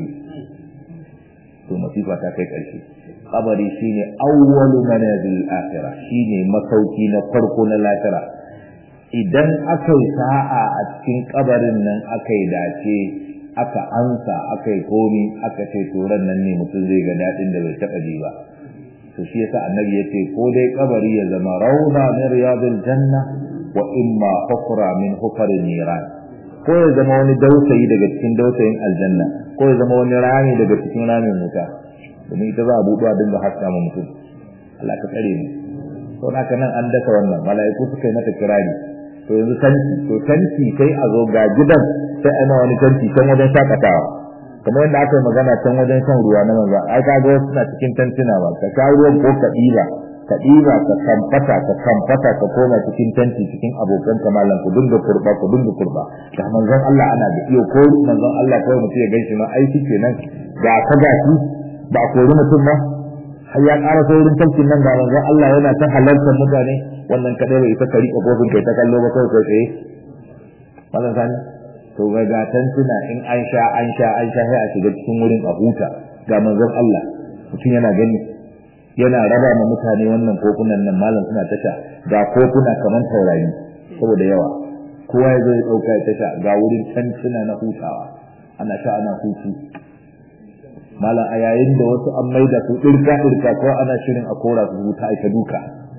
to masifa ta kai karshe kabari shine awwalu manazil akhirah shine masauki na farko na lahira idan aka yi sa'a a cikin kabarin nan aka yi dace aka ansa aka yi komi aka ce toran nan ne mutum zai ga dadin da bai taba ji ba to shi yasa annabi yace ko dai kabari ya zama rawda min riyadil janna wa imma hufra min hufarin niran ko ya zama wani dausayi daga cikin dausayin aljanna ko ya zama wani rami daga cikin ramin wuta domin ita za a buɗe a dinga haska ma mutum Allah ka tsare mu to haka nan an daka wannan mala'iku suka yi mata kirari to yanzu tanti sai a zo ga gidan sai ana wani tanti can wajen shakatawa kamar yadda aka yi magana can wajen shan ruwa na manzo ai ka ga suna cikin tantina ba ka sha ruwan ko ka ɗiba ka kamfata ka koma cikin tanti cikin abokan kamalan ku dinga kurba da manzon Allah ana da iyo ko manzon Allah kawai mutum ya gaishe ma ai kenan ga ka gashi ba kori mutum ba har ya ƙara saurin tantin nan ga manzon Allah yana ta halartar mutane wannan kadai bai isa kari kofin kai ta kallo ba kai tsaye wannan sani to ga tantuna in an sha sai a shiga cikin wurin a huta ga manzon Allah mutum yana gani yana raba ma mutane wannan kofunan nan malam suna tasha ga kofuna kaman taurari saboda yawa kowa ya zo ya dauka ya tasha ga wurin tantuna na hutawa ana sha ana hutu malam a yayin da wasu an maida su dirka ko ana shirin a kora su huta ai ta duka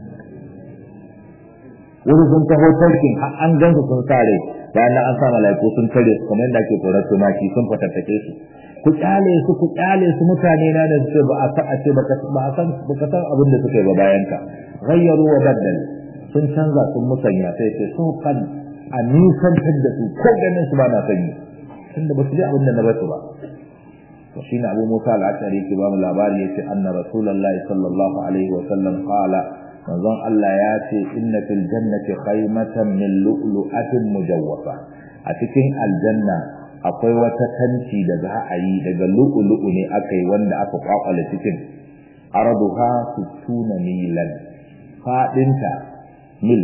wurin sun taho tarkin har an gansu sun sare bayan an sa malaiku sun tare su kamar yadda ake korar tumaki sun fatattake su ku kyale su mutane na da su ba a san abin da suka yi ba bayan ka ghayyaru wa baddal sun canza sun musanya sai ce so kan a nisantar da su ko ganin su ba na sanyi tunda ba su ji abin da na basu ba to shine Abu Musa al-Ash'ari ke ba mu labari yace anna Rasulullahi sallallahu alaihi wa sallam qala manzon Allah ya ce inna fil jannati khaymatan min lu'lu'atin mujawwafa a cikin aljanna akwai wata tanti da za a yi daga lu'lu'u ne akai wanda aka kwakwale cikin araduha 60 milan fadinta mil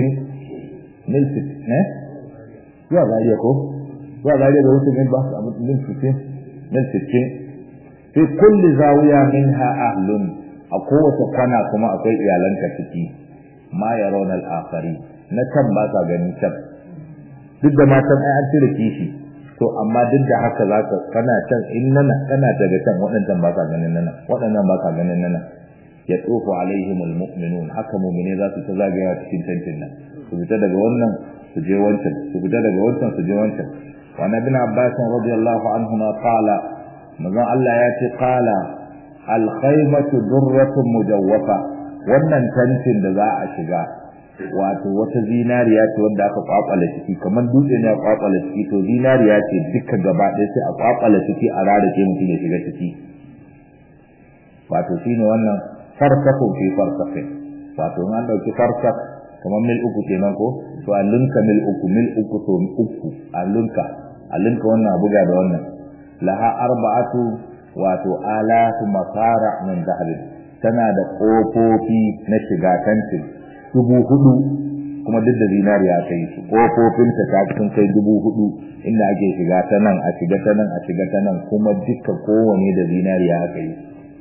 60 ne ya zariya ko ya zariya da wasu mil ba su mil 60 mil 60 fi kulli zawiya minha ahlun a kowace kwana kuma akwai iyalanka ciki ma yarawna al-akhari na can ba sa ganin can duk da matan ai an cire kishi to amma duk da haka zaka kana can innana kana daga can waɗannan ba sa ganin nana waɗannan ba sa ganin nana ya tsofu alaihim al-mu'minun haka mu'mine za su ta zagaya cikin tantin nan su fita daga wannan su je wancan su fita daga wancan su je wancan wa ibn Abbas radiyallahu anhuma qala manzon Allah ya ce qala al-khaymatu durratun mujawwafa wannan tantin da za a shiga wato wata zinariya ce wanda aka kwakwala ciki kamar dutse ne aka kwakwala ciki to zinariya ce duka gaba ɗaya sai a kwakwala ciki a rarake mutum ya shiga ciki wato shine wannan farsakun fi farsakhin wato an dauki farsak kamar mil uku kenan ko to alunka mil uku to uku alunka wannan buga da wannan laha arba'atu wato alatu masara min dhahab tana da kofofi na shiga tantin 4,000 kuma duk da zinariya kai su kofofin ta sun kai 4,000 inda ake shiga ta nan a shiga ta nan a shiga ta nan kuma duka kowane da zinariya aka yi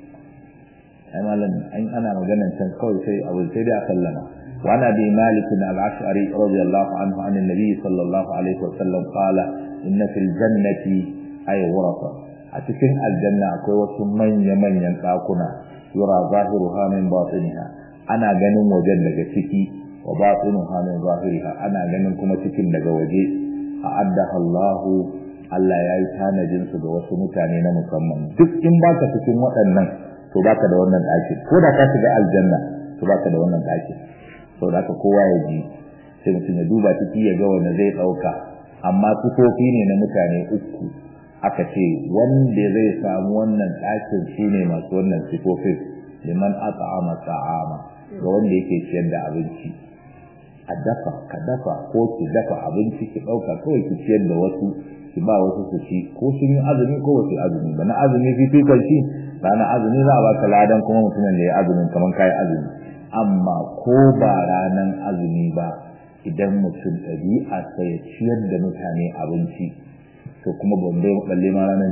ai malam ana maganar can kawai sai abu sai da sallama wa ana bi malik al-ash'ari radiyallahu anhu an an-nabi sallallahu alaihi wasallam qala inna fil jannati ay ghurafa a cikin aljanna akwai wasu manya-manyan ɗakuna yura zahiruha min batiniha ana ganin wajen daga ciki wa batinuha min zahiriha ana ganin kuma cikin daga waje a'addaha Allahu Allah ya yi tanajin su ga wasu mutane na musamman duk in baka cikin waɗannan to baka da wannan ɗaki ko da ka shiga aljanna to baka da wannan ɗaki to da kowa ya ji sai mutum ya duba ciki ya ga wanda zai ɗauka amma sifofi ne na mutane uku aka ce wanda zai samu wannan ɗakin shine masu wannan sifofin liman at'ama ta'ama ga wanda yake ciyar da abinci a dafa ka dafa ko ki dafa abinci ki ɗauka kawai ki ciyar da wasu ki ba wasu su ci ko sun yi azumi ko wasu azumi ba na azumi fifikon shi ranar azumi za a baka ladan kuma mutumin da ya azumin kamar kayi azumi amma ko ba ranar azumi ba idan mutum ɗabi'a sai ya ciyar da mutane abinci to kuma balle ma ranar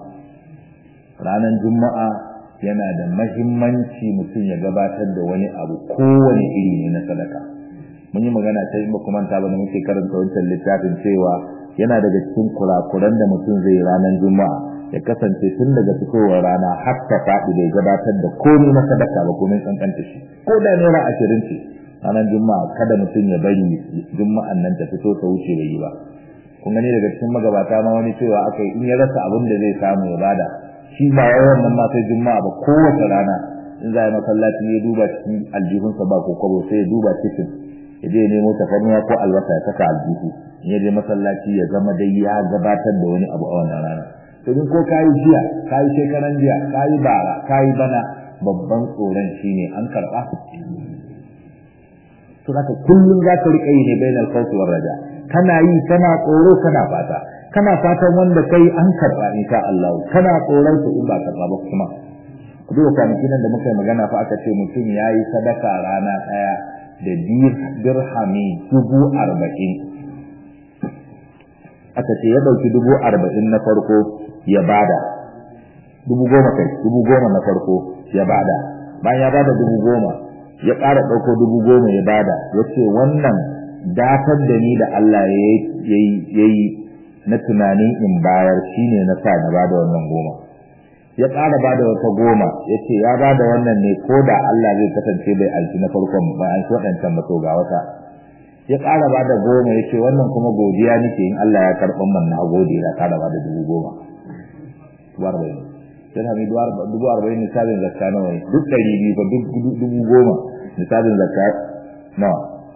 juma'a yana da mahimmanci mutum ya gabatar da wani abu kowane iri ne na sadaka mun yi magana ta yi kuma ta bane muke karanta wancan littafin cewa yana daga cikin kurakuran da mutum zai ranar juma'a ya kasance tun daga fitowar rana har ta faɗi da gabatar da komai na sadaka ba komai kankanta shi ko da naira 20 ce ranar juma'a kada mutum ya bari juma'an nan ta fito ta wuce bai yi ba kun gani daga cikin magabata ma wani cewa akai in ya rasa abin da zai samu ya bada shi ba yawan nan ma sai juma'a ba kowace rana in za a yi masallaci ya duba cikin aljihunsa ba ko kwabo sai ya duba cikin ya je nemo tafarnuwa ko albasa ya saka aljihu in ya je masallaci ya zama dai ya gabatar da wani abu a wannan rana domin ko kayi jiya kayi shekaran jiya kayi bara kayi bana babban tsoron shine an karba to haka kullum za ka rika yi ne bainal khawfi war raja kana yi kana tsoro kana fata kana fatan wanda kai an karba insha Allah kana tsoron su in ba karba ba kuma duk kwanakin da muka yi magana fa aka ce mutum yayi sadaka rana daya da dirhami 40,000 aka ce ya dauki 40,000 na farko ya bada 10,000 kai 10,000 na farko ya bada bayan ya bada 10,000 ya ƙara dauko 10,000 ya bada yace wannan dafar da ni da Allah yayi na tunanin in bayar shine na sa na bada wannan 10 ya ƙara bada wata 10 yace ya bada wannan ne koda Allah zai kasance bai alki na farkon ba an so dan can to ga wata ya ƙara bada 10 yace wannan kuma godiya nake in Allah ya karɓan man na gode ya ƙara bada 10,000 warbai sai ha mi 40,000 nisabin zakka nawa duk 200 ba duk 10,000 nisabin zakka nawa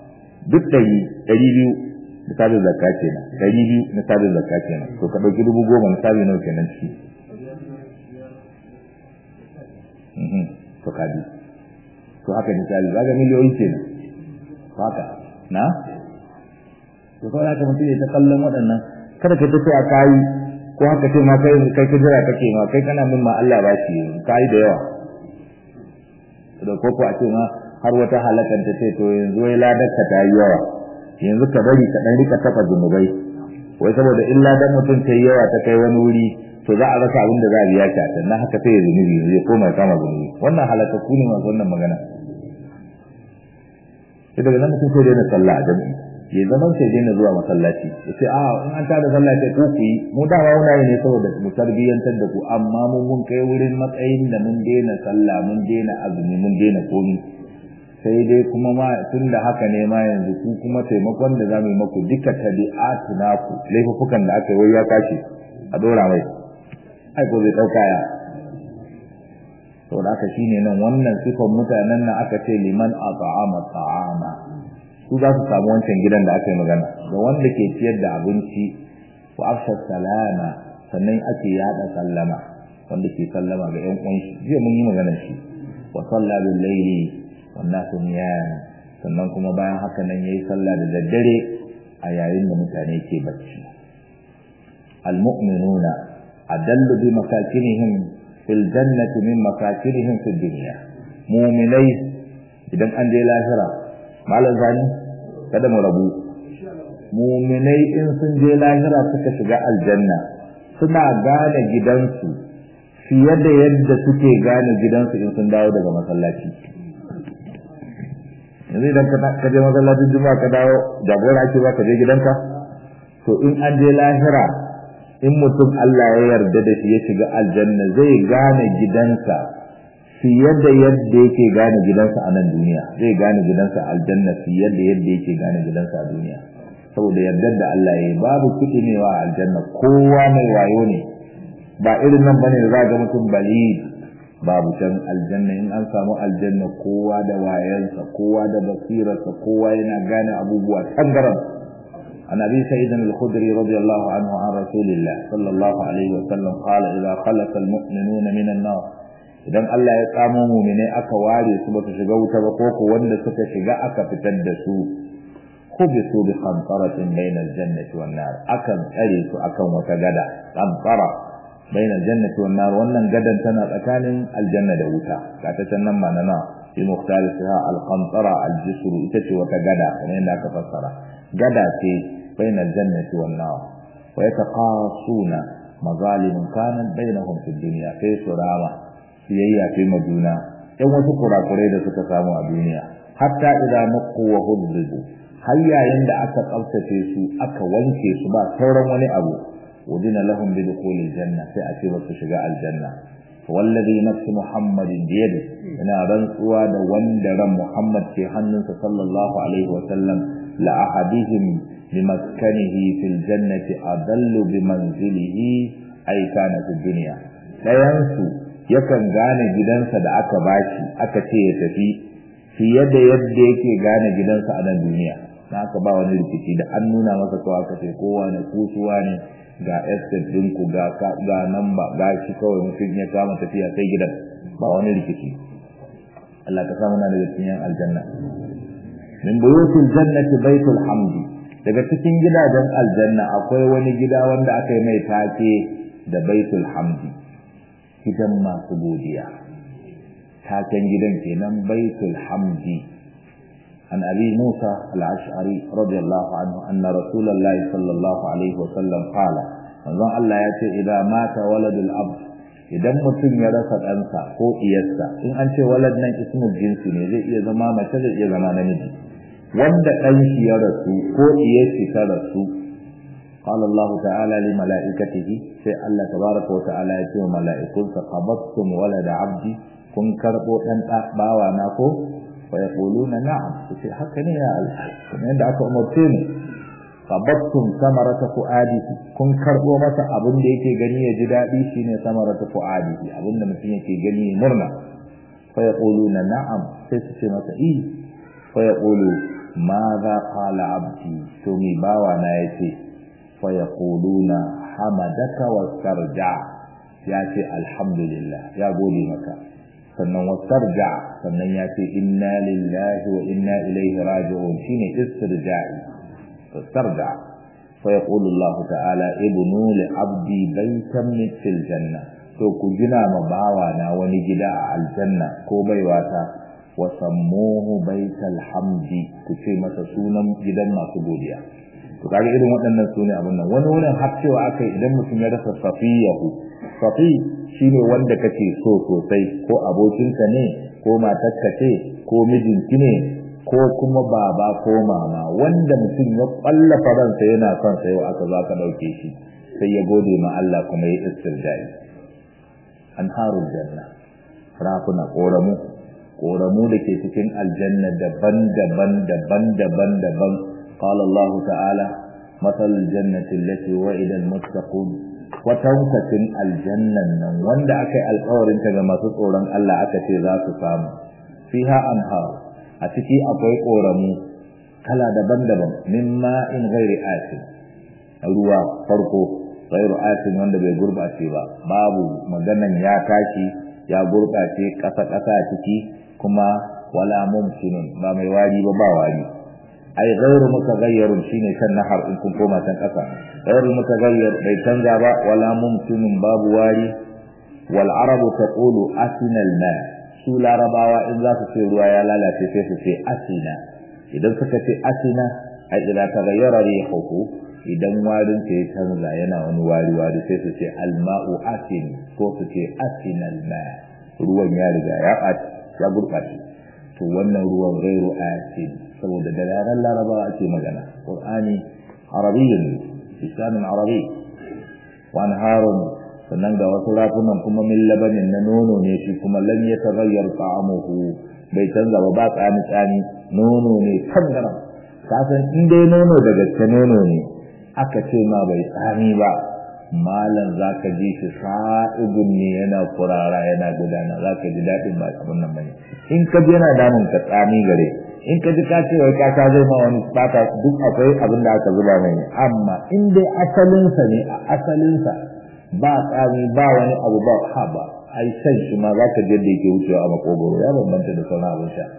duk 200 misalin zakka kenan 200 misalin zakka kenan to ka dauki 10,000 misali nawa kenan ciki to kaji to haka misali zaga miliyoyi kenan haka na to kawai haka mutum ya ta kallon waɗannan kada ka tafi a kayi ko haka ce ma kai ka jira kake ma kai kana min ma Allah ba shi kai da yawa da koko a ce ma har wata halakan ta ce to yanzu wai ladarka ta yi yawa yanzu ka bari ka dan rika taba zunubai wai saboda in ladan mutum ta yi yawa ta kai wani wuri to za a rasa abin da za a biya ta sannan haka sai ya zunubi zai koma kama zunubi wannan halaka ku ne masu wannan magana sai daga nan mutum sai daina sallah a jami'i ya zaman sai daina zuwa masallaci ya ce a in an tada sallah sai ku yi mu dama muna yi ne saboda mu tarbiyyantar da ku amma mun kai wurin matsayin da mun daina sallah mun daina azumi mun daina komi sai dai kuma ma tun da haka ne ma yanzu ku kuma taimakon da za mu yi maku duka tabi'atu naku laifukan da aka yi ya kashi a dora mai ai ko zai dauka ya saboda haka shine nan wannan sifan mutanen nan aka ce liman at'ama ta'ama su za su samu wancan gidan da aka yi magana ga wanda ke ciyar da abinci wa afsha salama sannan ake yada sallama wanda ke sallama ga ƴan uwan shi jiya mun yi magana shi wa salla bil layli wan nasu niyam sannan kuma bayan haka nan yayi sallah da daddare a yayin da mutane ke bacci al mu'minuna adallu bi masakinihim fil jannati min masakinihim fid dunya mu'minai idan an je lahira malam zani kada mu rabu mu'minai in sun je lahira suka shiga aljanna suna gane gidansu fiye da yadda suke gane gidansu in sun dawo daga masallaci yanzu idan ka je masallacin juma'a ka dawo jagora ake ba ka je gidanka to in an je lahira in mutum Allah ya yarda da shi ya shiga aljanna zai gane gidansa fiye da yadda yake gane gidansa a nan duniya zai gane gidansa aljanna fiye da yadda yake gane gidansa a duniya saboda yardar da Allah ya yi babu kuɗi ne wa aljanna kowa mai wayo ne ba irin nan bane da za ga mutum balid babu can aljanna in an samu aljanna kowa da wayansa kowa da basirarsa kowa yana gane abubuwa tangaram عن أبي سعيد الخدري رضي الله عنه عن رسول الله صلى الله عليه وسلم قال إذا خلق المؤمنون من النار idan Allah ya tsamo mu'mine aka ware su ba su shiga wuta ba ko wanda suka shiga aka fitar da su khubisu bi qantaratin bayna al-jannati wan nar akan tsare su akan wata gada qantara bayna al-jannati wan nar wannan gadan tana tsakanin aljanna da wuta ga ta can nan manana fi mukhtalifha al-qantara al-jisr ita ce wata gada kamar yadda aka fassara gada ce bayna al-jannati wan nar wa yataqasuna mazalim kanat bainahum fi dunya fi surama siyayya fi maduna dan wasu kurakurai da suka samu a duniya hatta idan naqu wa huddu har yayin da aka tsaftace su aka wanke su ba sauran wani abu ودنا لهم بدخول الجنة سيأتي وتشجع الجنة والذي نفس محمد بيده إن رنسوا دوندر محمد في حنس صلى الله عليه وسلم لأحدهم بمسكنه في الجنة أضل بمنزله أي كان في الدنيا لا ينسو يكن غاني جدنسا دا أكا باشي أكا تيتفي في يد يكي غاني جدنسا على الدنيا na aka ba wani rikici da an nuna masa kawai aka ce kowa ne kusuwa ne ga estate ɗinku ga namba ga shi kawai mutum ya kama tafiya sai gidan ba wani rikici Allah ka samu na daga cikin aljanna min buyutul jannati baitul hamdi daga cikin gidajen aljanna akwai wani gida wanda aka yi mai take da baitul hamdi gidan masu godiya taken gidan kenan baitul hamdi عن أبي موسى الأشعري رضي الله عنه أن رسول الله صلى الله عليه وسلم قال manzon Allah ya ce idan mata waladul abd idan mutum ya rasa ɗansa ko iyarsa in an ce walad nan ismul jinsi ne zai iya zama mace zai iya zama namiji wanda ɗan shi ya rasu ko iyar shi ta rasu qala Allah ta'ala li malaikatihi sai Allah tabaraka wa ta'ala ya ce wa mala'ikunsa qabattum walada abdi kun karbo dan bawa na ko ويقولون نعم في حقنا يا الله عند aka umarce mu qabattum samarata fuadihi kun karbo masa abin da yake gani ya ji dadi shine samarata fuadihi abin da mutum yake gani murna fa yaquluna na'am sai su ce masa fa yaqulu ماذا قال عبدي تومي باوانا يتي فيقولون حمدك واسترجع ياتي الحمد لله يا قولي مكا sannan wasarja sannan ya ce inna lillahi wa inna ilaihi raji'un shine istirja'i wasarja fa yaqulu Allah ta'ala ibnu li 'abdi baytan fil janna to ku gina ma bawa na wani gida a aljanna ko baiwata wa sammuhu baital hamdi ku ce masa sunan gidan masu godiya to kage irin waɗannan sune abin nan wani wurin har cewa akai idan mutum ya rasa safiyahu safi shine wanda kake so sosai ko abokinka ne ko matarka ce ko mijinki ne ko kuma baba ko mama wanda mutum ya kwalla faransa yana son sa yau aka zaka dauke shi sai ya gode ma Allah kuma ya istirjai anharul janna rafuna koramu dake cikin aljanna daban qala Allah ta'ala matal jannati allati wa'ida al-muttaqun watankacin aljannan nan wanda aka yi alƙawarin ta ga masu tsoron Allah aka ce za su samu fiha anhar a ciki akwai koramu kala daban-daban mimma in ghairi asin ruwa farko gairu asin wanda bai gurbace ba babu maganan ya tashi ya gurbace kasa ciki kuma wala mumkinun ba mai wari ba wari ai gairu mutaghayyirun shine kan nahar in kun koma can kasa gairu mutaghayyir bai canza ba wala mumkinun babu wari wal arabu taqulu asina al ma su larabawa in za su ce ruwa ya lalace sai su ce asina idan suka ce asina ai idza taghayyara rihuhu idan warin ta ya canza yana wani wari sai su ce al ma'u asin ko su ce asina al ma ruwan ya riga ya gurbace to wannan ruwan gairu asin saboda da yaran larabawa ake magana qur'ani arabiyyin lisanin arabi wa anharun sannan ga wasu rafunan kuma min labanin na nono ne shi kuma lam yataghayyar ta'amuhu bai canza ba tsani nono ne tangaram ka san in dai nono daga cikin nono ne aka ce ma bai tsani ba malan zaka ji shi sa'ibun ne yana kurara yana gudana zaka ji dadin ba abun nan bane in ka ji yana damun ka tsani gare in ka ji ka ce wai ka zai ma wani bata duk akwai abin da aka zuba mai amma in dai asalinsa ba tsami ba wani abu ba haba ai san shi ma zaka je da yake wucewa a makogoro ya bambanta da sauran abin sha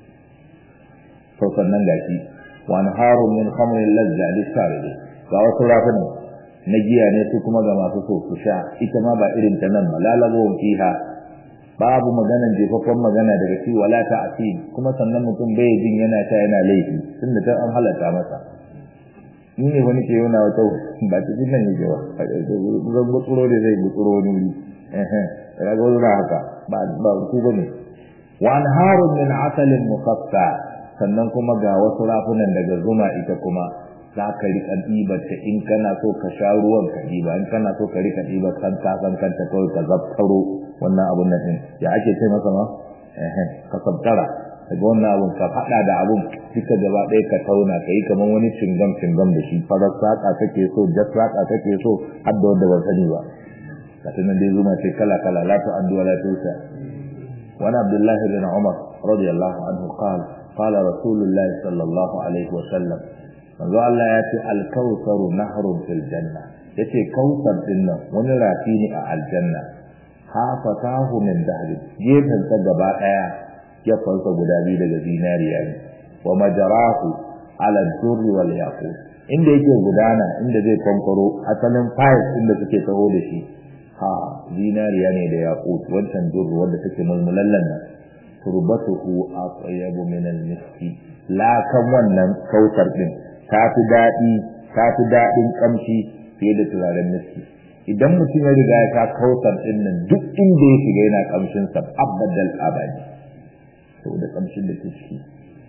to sannan gashi wa anharu min khamrin lazza lisharib ga wasu rafin na giya ne su kuma ga masu so su sha ita ma ba irin ta nan malalabo fiha babu maganan jefaffen magana daga ci wala ta'sim kuma sannan mutum bai jin yana ta yana laifi tunda ta an halata masa ni ne wani ke yana wata ba ta jin nan yake ba zan gutsuro da zai gutsuro ni ga gozo da haka ba ku bane wa anharun min asalin muqatta sannan kuma ga wasu rafunan daga zuma ita kuma za ka rika ɗibar ta in kana so ka sha ruwan ka ɗiba in kana so ka rika ɗibar kanta kawai ka zaftaro wannan abun nan din ya ake ce masa ma ka sabtara daga wannan abun ka faɗa da abun duka gaba ɗaya ka tauna ka yi kamar wani cingam da shi farar saƙa kake so jas saƙa kake so har da wanda ban sani ba ka tunan dai zuma ce kala la tu'addu wa la tusa wani abdullahi bin umar radiyallahu anhu qala rasulullahi sallallahu alaihi wa sallam manzo Allah ya ce al-kawsaru nahrun fil janna yace kausar din nan wani rafi ne a aljanna hafatahu min dahri gefen ta gaba daya ya fansa guda biyu daga zinariya ne wa majarahu ala durr wal yaqut inda yake gudana inda zai kankaro asalin fayil inda suke taho da shi zinariya ne da yaqut wancan durr wanda take mulmulallan nan turbatuhu atyabu min al-miski la kan wannan kausar din ta fi daɗin ƙamshi fiye da turaren miski idan mutum ya riga ya ka kautar ɗin nan duk inda ya shiga yana ƙamshinsa abadal abadi saboda ƙamshin da ke ciki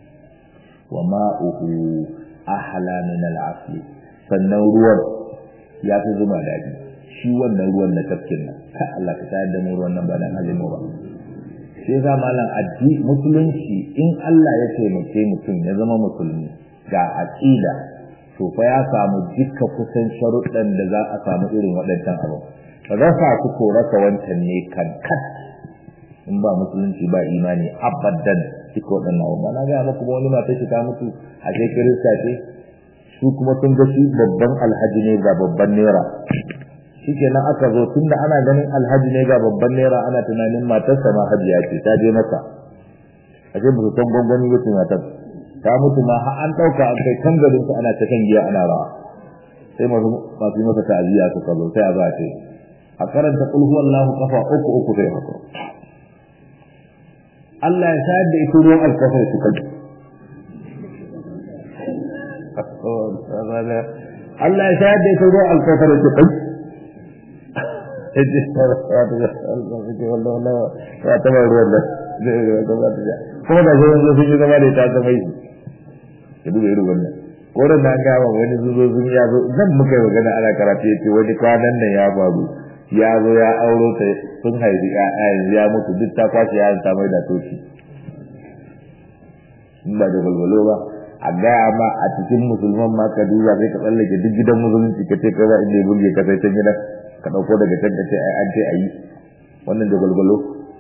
wa ma'uhu ahla min al-asli sannan ruwan ya fi zuma daɗi shi wannan ruwan na tafkin nan ka Allah ka tayar da mu ruwan nan ba dan halin ba sai ga malam addini musulunci in Allah ya taimake mutum ya zama musulmi ga aqida to fa ya samu dukkan kusan sharuɗan da za a samu irin waɗannan abu rasa su ko rasa wancan ne kan in ba musulunci ba imani abadan cika waɗannan abubuwa na gaya muku wani mata shi ta mutu a kai kirista ce su kuma sun ga shi babban alhaji ne ga babban naira shi kenan aka zo tun da ana ganin alhaji ne ga babban naira ana tunanin matarsa ma hajiya ce ta je masa a ce ba su san gwangwani ba ce matar ta mutu ma har an ɗauka an kai kan garin su ana ta kan giya ana rawa sai masu yi masa ta'aziyya suka zo sai a za ce a karanta kul huwallahu kafa uku sai haka Allah ya sayar da ita ruwan alkafar su kai Allah ya sayar da ita ruwan alkafar su kai kuma da shi sun yi zama da ita zama yi da duba irin wannan koren da an gama wani zuzozin ya zo zan muka yi magana ana karatu ya ce wani kwanan nan ya faru ya zo ya auro ta sun haifi ƴaƴa yanzu ya mutu duk ta kwashe ya ta mai da toshi in ba da gwalgwalo ba a gaya ma a cikin musulman ma ka duba sai ka tsallake duk gidan musulunci ka ce kai ba inda ya burge ka sai can gidan ka ɗauko daga can ka ce ai an ce a yi wannan da gwalgwalo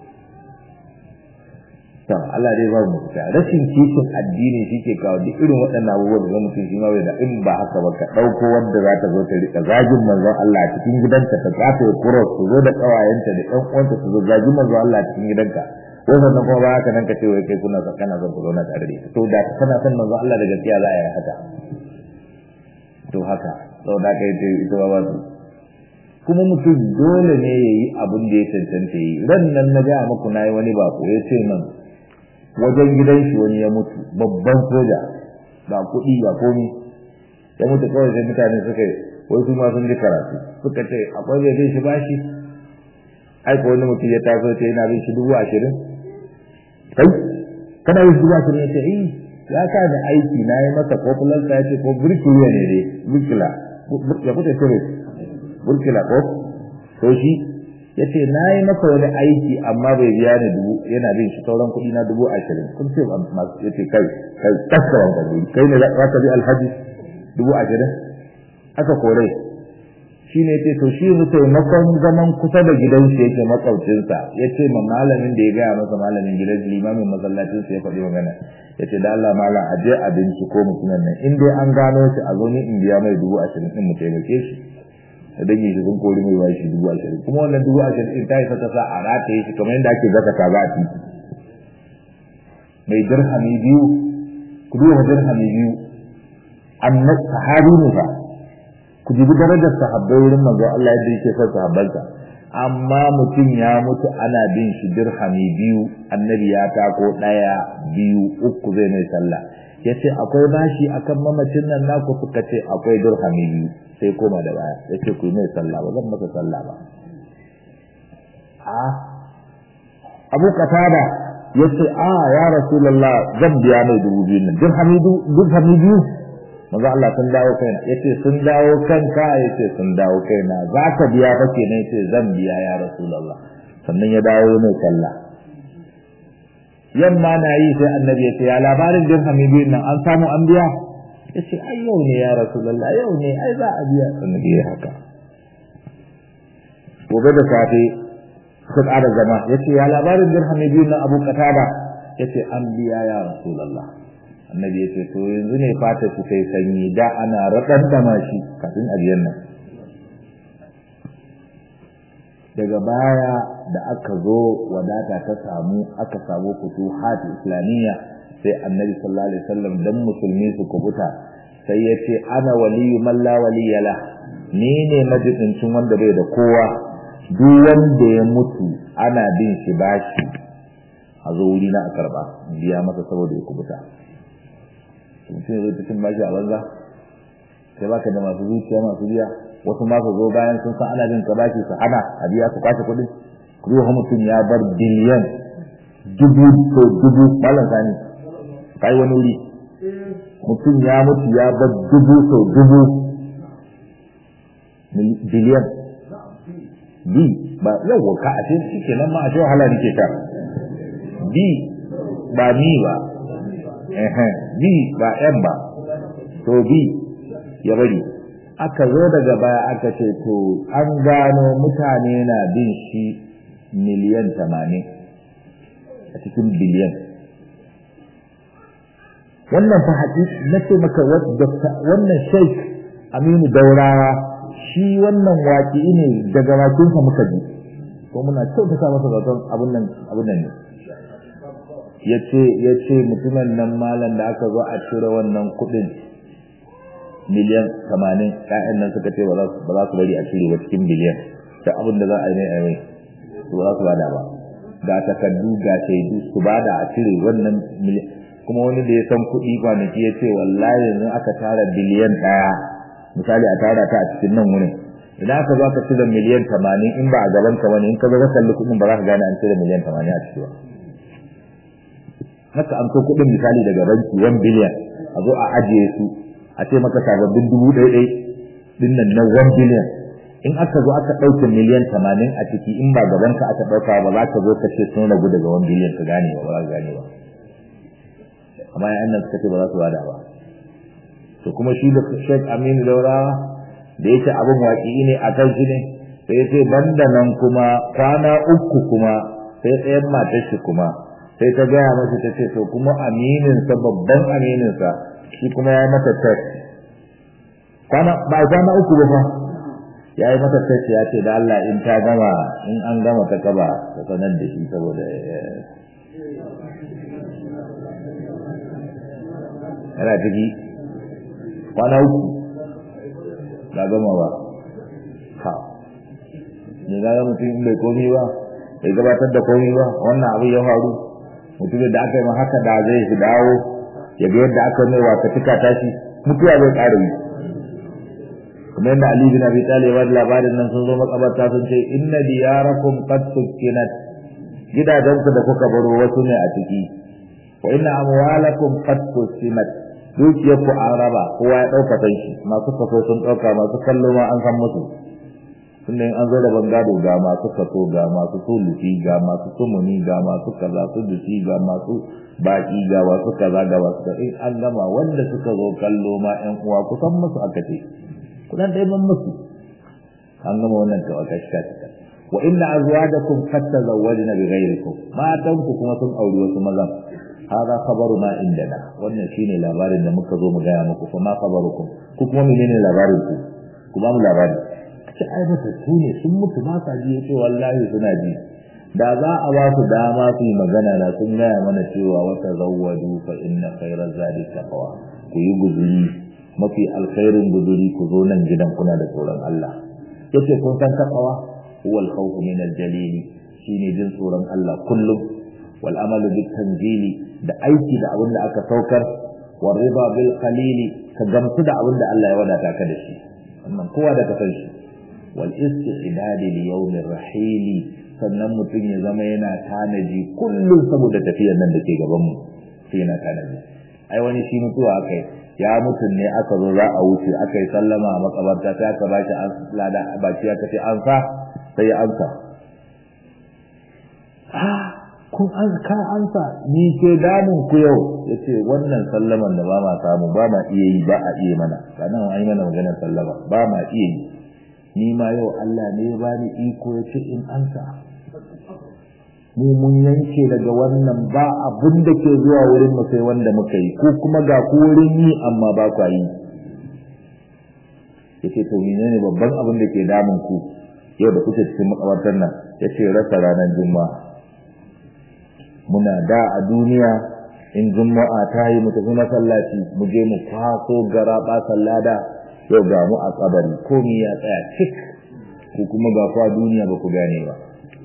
to Allah dai ba mu fita rashin kishin addini shike kawo duk irin waɗannan abubuwa da mutum shi ma bai da in ba haka ba ka ɗauko wanda za ta zo ta rika zagin manzon Allah a cikin gidanka ta tsafe kuros su zo da ƙawayenta da ƴan uwanta su zo zagin manzon Allah a cikin gidanka ko sannan kuma ba haka nan ka ce wai kai kuna kana son ku zauna tare da ita to da kana son manzon Allah da gaskiya za a yi haka to haka saboda kai ce ita ba su kuma mutum dole ne ya yi abin da ya cancanta yi ran nan na gaya muku na yi wani bako ya ce nan wajen gidan shi wani ya mutu babban soja ba kuɗi ba komi ya mutu kawai sai mutane suka yi wai su ma sun ji karatu suka ce akwai zai bin shi bashi aiko wani mutum ya taso ce yana bin shi 20,000 kai kana yin 20,000 ya ce ya sa da aiki na yi masa ko fulansa ya ce ko burkila ne dai burkila ya kuta kire burkila ko to shi ya ce na yi masa wani aiki amma bai biya ni yana bin shi sauran kuɗi na 20,000 kun ce masu ya ce kai taskaran ka kai ne za ka bi alhaji 20,000 aka kore shi ne ce to shi ne taimakon zaman kusa da gidansu yake makaucinsa ya ce ma malamin da ya gaya masa malamin gidan limamin masallacinsa ya faɗi magana ya ce da Allah malam a je abinci ko mutumin nan in dai an gano shi a zo ni in biya mai 20,000 din mu taimake shi da dangi shi sun kori mai bashi 20,000 kuma wannan 20,000 din ta yi ta sa a rataye shi kamar yadda ake zaka ta za a titi mai dirhami 2 ku duba dirhami 2 annabi sahabi ne fa ku ji darajar sahabbai wurin manzo Allah yadda yake son sahabbansa amma mutum ya mutu ana bin shi dirhami 2 annabi ya tako 1 2 3 zai mai sallah yace akwai bashi akan mamacin nan naku suka ce akwai dirhami 2 sai koma da baya yace ku mai sallah ba zan masa sallah ba Abu Qatada yace ya Rasulullah zan biya mai 2,000 nan dirhami 2 maza Allah sun dawo kaina yace sun dawo kanka yace sun dawo kaina zaka biya fa kenan yace zan biya ya Rasulullah sannan ya dawo mai sallah yamma na yi sai annabi yace ya labarin dirhami biyu nan an samu an biya yace ai yau ne ya Rasulullah yau ne ai za a biya annabi ya haka gobe da safe suka ƙara zama yace ya labarin dirhami biyu nan Abu Qatada yace an biya ya Rasulullah annabi yace to yanzu ne fata su kai sanyi da ana raɗaɗɗama shi kafin abiyan nan daga baya da aka zo wadata ta samu aka samu futuhat islamiyya sai annabi sallallahu alaihi wasallam dan musulmi su kubuta sai yace ana waliyu man la waliya la ni ne majidincin wanda bai da kowa duk wanda ya mutu ana bin shi bashi a zo wuri na a karba biya masa saboda ya kubuta mutum ya zo cikin bashi a banza sai baka da masu zuciya masu biya wasu ma su zo bayan sun san ana bin ka bashi su hana a biya su kwace kuɗi kuma mutum ya bar biliyan dubu malam sani kai wani wuri mutum ya mutu ya bar dubu biliyan bi ba yau ka a cikin kenan ma a ce wahala nake ta bi ba ni ba bi ba yan ba to bi ya bari aka zo daga baya aka ce to an gano mutane na bin shi miliyan 80 a cikin biliyan wannan fa hadisi nace maka wannan Sheikh Aminu Daurawa shi wannan waki ne daga bakin sa muka ji ko muna kyautata masa zaton abun nan ne yace mutumin nan malam da aka zo a cire wannan kudin miliyan 80 ƴaƴan nan suka ce ba za su bari a cire ba cikin biliyan ta abin da za a yi ne a yi ba za su bada ba ga takardu ga shaidu su bada a cire wannan miliyan kuma wani da ya san kuɗi kwanaki ya ce wallahi yanzu aka tara biliyan 1 misali a tara ta a cikin nan wurin idan aka zo aka cire miliyan 80 in ba a gaban ka bane in ka zo ka kalli kuɗin ba za ka gane an cire miliyan 80 a ciki ba haka an so kuɗin misali daga banki 1 biliyan a zo a ajiye su a ce maka sababbin 1,000 din nan na 1 biliyan in aka zo aka ɗauke miliyan 80 a ciki in ba gaban ka aka ɗauka ba za ka zo ka ce sun ragu daga 1 biliyan ka gane ba za ka gane ba amma ya annan suka ce ba za su bada ba to kuma shi da Sheikh Aminu Daurawa da yake abin waƙi ne a kan shi ne sai ya ce banda nan kuma kwana 3 kuma sai ɗayan matar shi kuma sai ta gaya masa ta ce to kuma amininsa babban amininsa shi kuma ya yi mata test kwana 3 ba fa ya yi mata test ya ce da Allah in ta gama in an gama ta kaba ta sanar da shi saboda yana ciki kwana 3 ga gama ba ha ne ga mutum in bai komi ba bai gabatar da komi ba wannan abu ya faru mutum da aka yi ma haka da zai shi dawo ya ga yadda aka mai wata tuka tashi mutuwa zai ƙara yi kuma yadda Ali bin Abi Talib ya labarin nan sun zo makabarta sun ce inna diyarakum qad sukkinat gidajenku da kuka baro wasu ne a ciki wa inna amwalakum qad qusimat dukiyarku an raba kowa ya ɗauka san shi masu kaso sun ɗauka masu kallo ma an san musu tunda in an zo da bangado ga masu kaso ga masu sulufi ga masu sumuni ga masu kaza sulufi ga masu baki ga masu kaza ga masu kaza in an gama wanda suka zo kallo ma ƴan uwa kusan musu aka ce kudan dai mun musu an gama wannan tawakkalka wa inna azwajakum qad tazawwajna bighayrikum matanku kuma sun auri wasu mazan hada khabaru ma indana wannan shine labarin da muka zo mu ga muku fa ma khabarukum ku kuma menene labarin ku ba mu labari ce ai ba su ne sun mutu ba sa ji yace wallahi suna ji da za a ba su dama su yi magana da sun gaya mana cewa wata zawwadu fa inna khayra zadi taqwa ku yi guzuri mafi alkhairin guzuri ku zo nan gidan kuna da tsoron Allah yace kun san taqwa huwa al-khawf min al-jalil shine jin tsoron Allah kullum wal amalu bit tanzili da aiki da abin da aka saukar wa riba bil qalili ka gamsu da abin da Allah ya wadata ka da shi wannan kowa da ka san shi wal istidad li yawm ar-rahil sannan mutum ya zama yana tanaji kullum saboda tafiyar nan da ke gaban mu sai yana tanaji ai wani shi mutuwa akai ya mutun ne aka zo za a wuce akai sallama a makabarta sai aka bashi an lada baki aka ce an sa sai ya amsa kun an ka ansa ni ke damun ku yau yace wannan sallaman da ba ma samu ba ma iya yi ba a iya mana sanan ai mana maganar sallama ba ma iya yi ni ma yau Allah ne ya bani iko yace in ansa mu mun yanke daga wannan ba abun da ke zuwa wurin mu sai wanda muka yi ko kuma ga ku wurin yi amma ba ku yi yace to menene babban abin da ke damun ku yau da kuke cikin makabartar nan yace rasa ranar juma'a muna da a duniya in juma'a ta yi mu tafi masallaci mu je mu kwaso garaba sallada yau ga mu a kabari komai ya tsaya cik ko kuma ga fa duniya ba ku gane ba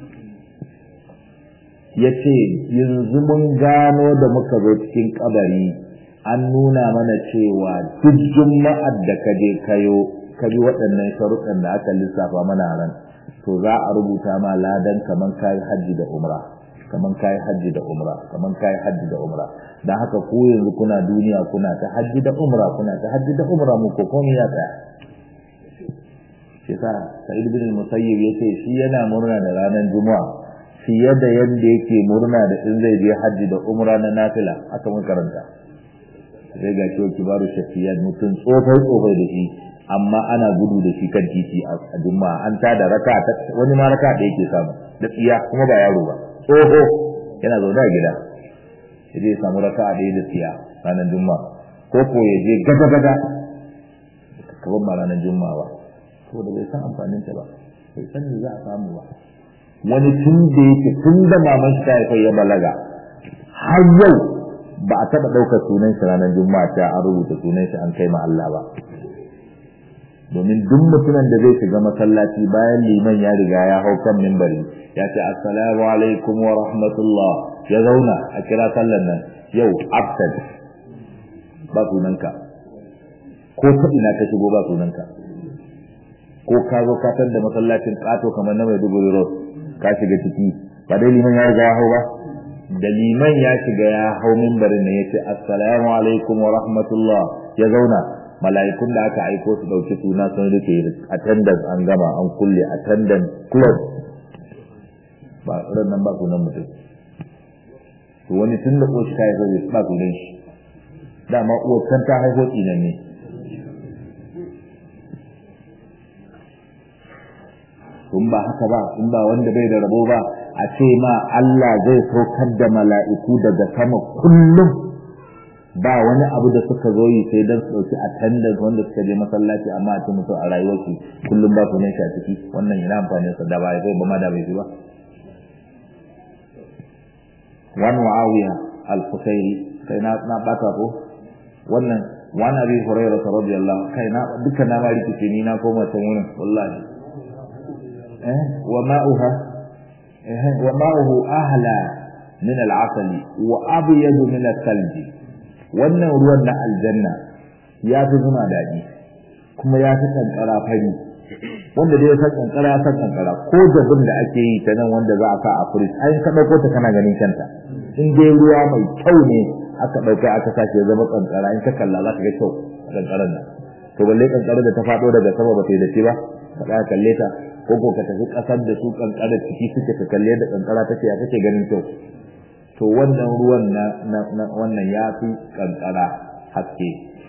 yace yanzu mun gano da muka zo cikin kabari an nuna mana cewa duk juma'ar da kaje kayo kabi waɗannan sharuɗan da aka lissafa mana ran to za a rubuta ma ladan kaman kai haji da umra kaman kai haji da umra kaman kai haji da umra dan haka ko yanzu kuna duniya kuna ta haji da umra kuna ta haji da umra mu ko komai ya tsaya shi sa Sa'id bin Musayyib yace shi yana murna da ranar juma'a fiye da yadda yake murna da in zai je haji da umra na nafila aka mun karanta sai ga shi kibaru shafiyan mutun tsofai da shi amma ana gudu da shi kan titi a juma'a an tada raka wani ma raka da yake samu da tsiya kuma ba yaro ba tsoho yana zaune a gida sai ya samu raka da tsiya ranar juma'a ko ko ya je gada kaban ma ranar juma'a ba saboda bai san amfanin ta ba bai san me za a samu ba wani tun da yake tun da maman shi ta haifa ya balaga har yau ba a taɓa ɗaukar sunan shi ranar juma'a ta an rubuta sunan shi an kai ma Allah ba domin duk mutumin da zai shiga masallaci bayan liman ya riga ya hau kan minbari ya ce assalamu alaikum wa rahmatullah ya zauna a kira sallan nan yau absent ba sunanka ko ta ina ka shigo ba sunanka ko ka zo ka tar da masallacin kato kamar na Maiduguri road ka shiga ciki ba dai liman ya riga ya hau ba da liman ya shiga ya hau minbarin ne ya ce assalamu alaikum wa rahmatullah ya zauna mala'ikun da aka aiko su dauki suna sun rike attendance an gama an kulle attendance close ba ran nan ba sunan mutum to wani tun da koshi kai zai ba sunan shi dama uwar kan ta haifo tsinan ne kun ba haka ba in ba wanda bai da rabo ba a ce ma Allah zai saukar da mala'iku daga sama kullum ba wani abu da suka zo yi sai dan su dauki attendance wanda suka je masallaci amma a ce musu a rayuwarsu kullum ba su ne shi a ciki wannan ina amfani sa da ba sai ba ma da bai ba wan Muawiya al-Qusairi kai na bata ko wannan wani Abi Hurairah radiyallahu kai na dukkan na bari kici ni na koma can wurin wallahi wa ma'uhu ahla min al-'asali wa abyad min al-thalj wannan ruwan na aljanna ya fi zuma daɗi kuma ya fi kankara fari wanda dai ya san kankara ya san kankara ko jabin da ake yi ta nan wanda za a sa a fridge ai ka dauko ta kana ganin kanta in dai ruwa mai kyau ne aka dauka aka sake zama kankara in ka kalla za ka ga kyau kankaran nan to balle kankara da ta fado daga sama ba ta yi da ba ka kalle ta ko ko ka tafi kasar da su kankara ciki suke ka kalle da kankara take ya kake ganin kyau to wannan ruwan na wannan yafi kankara haske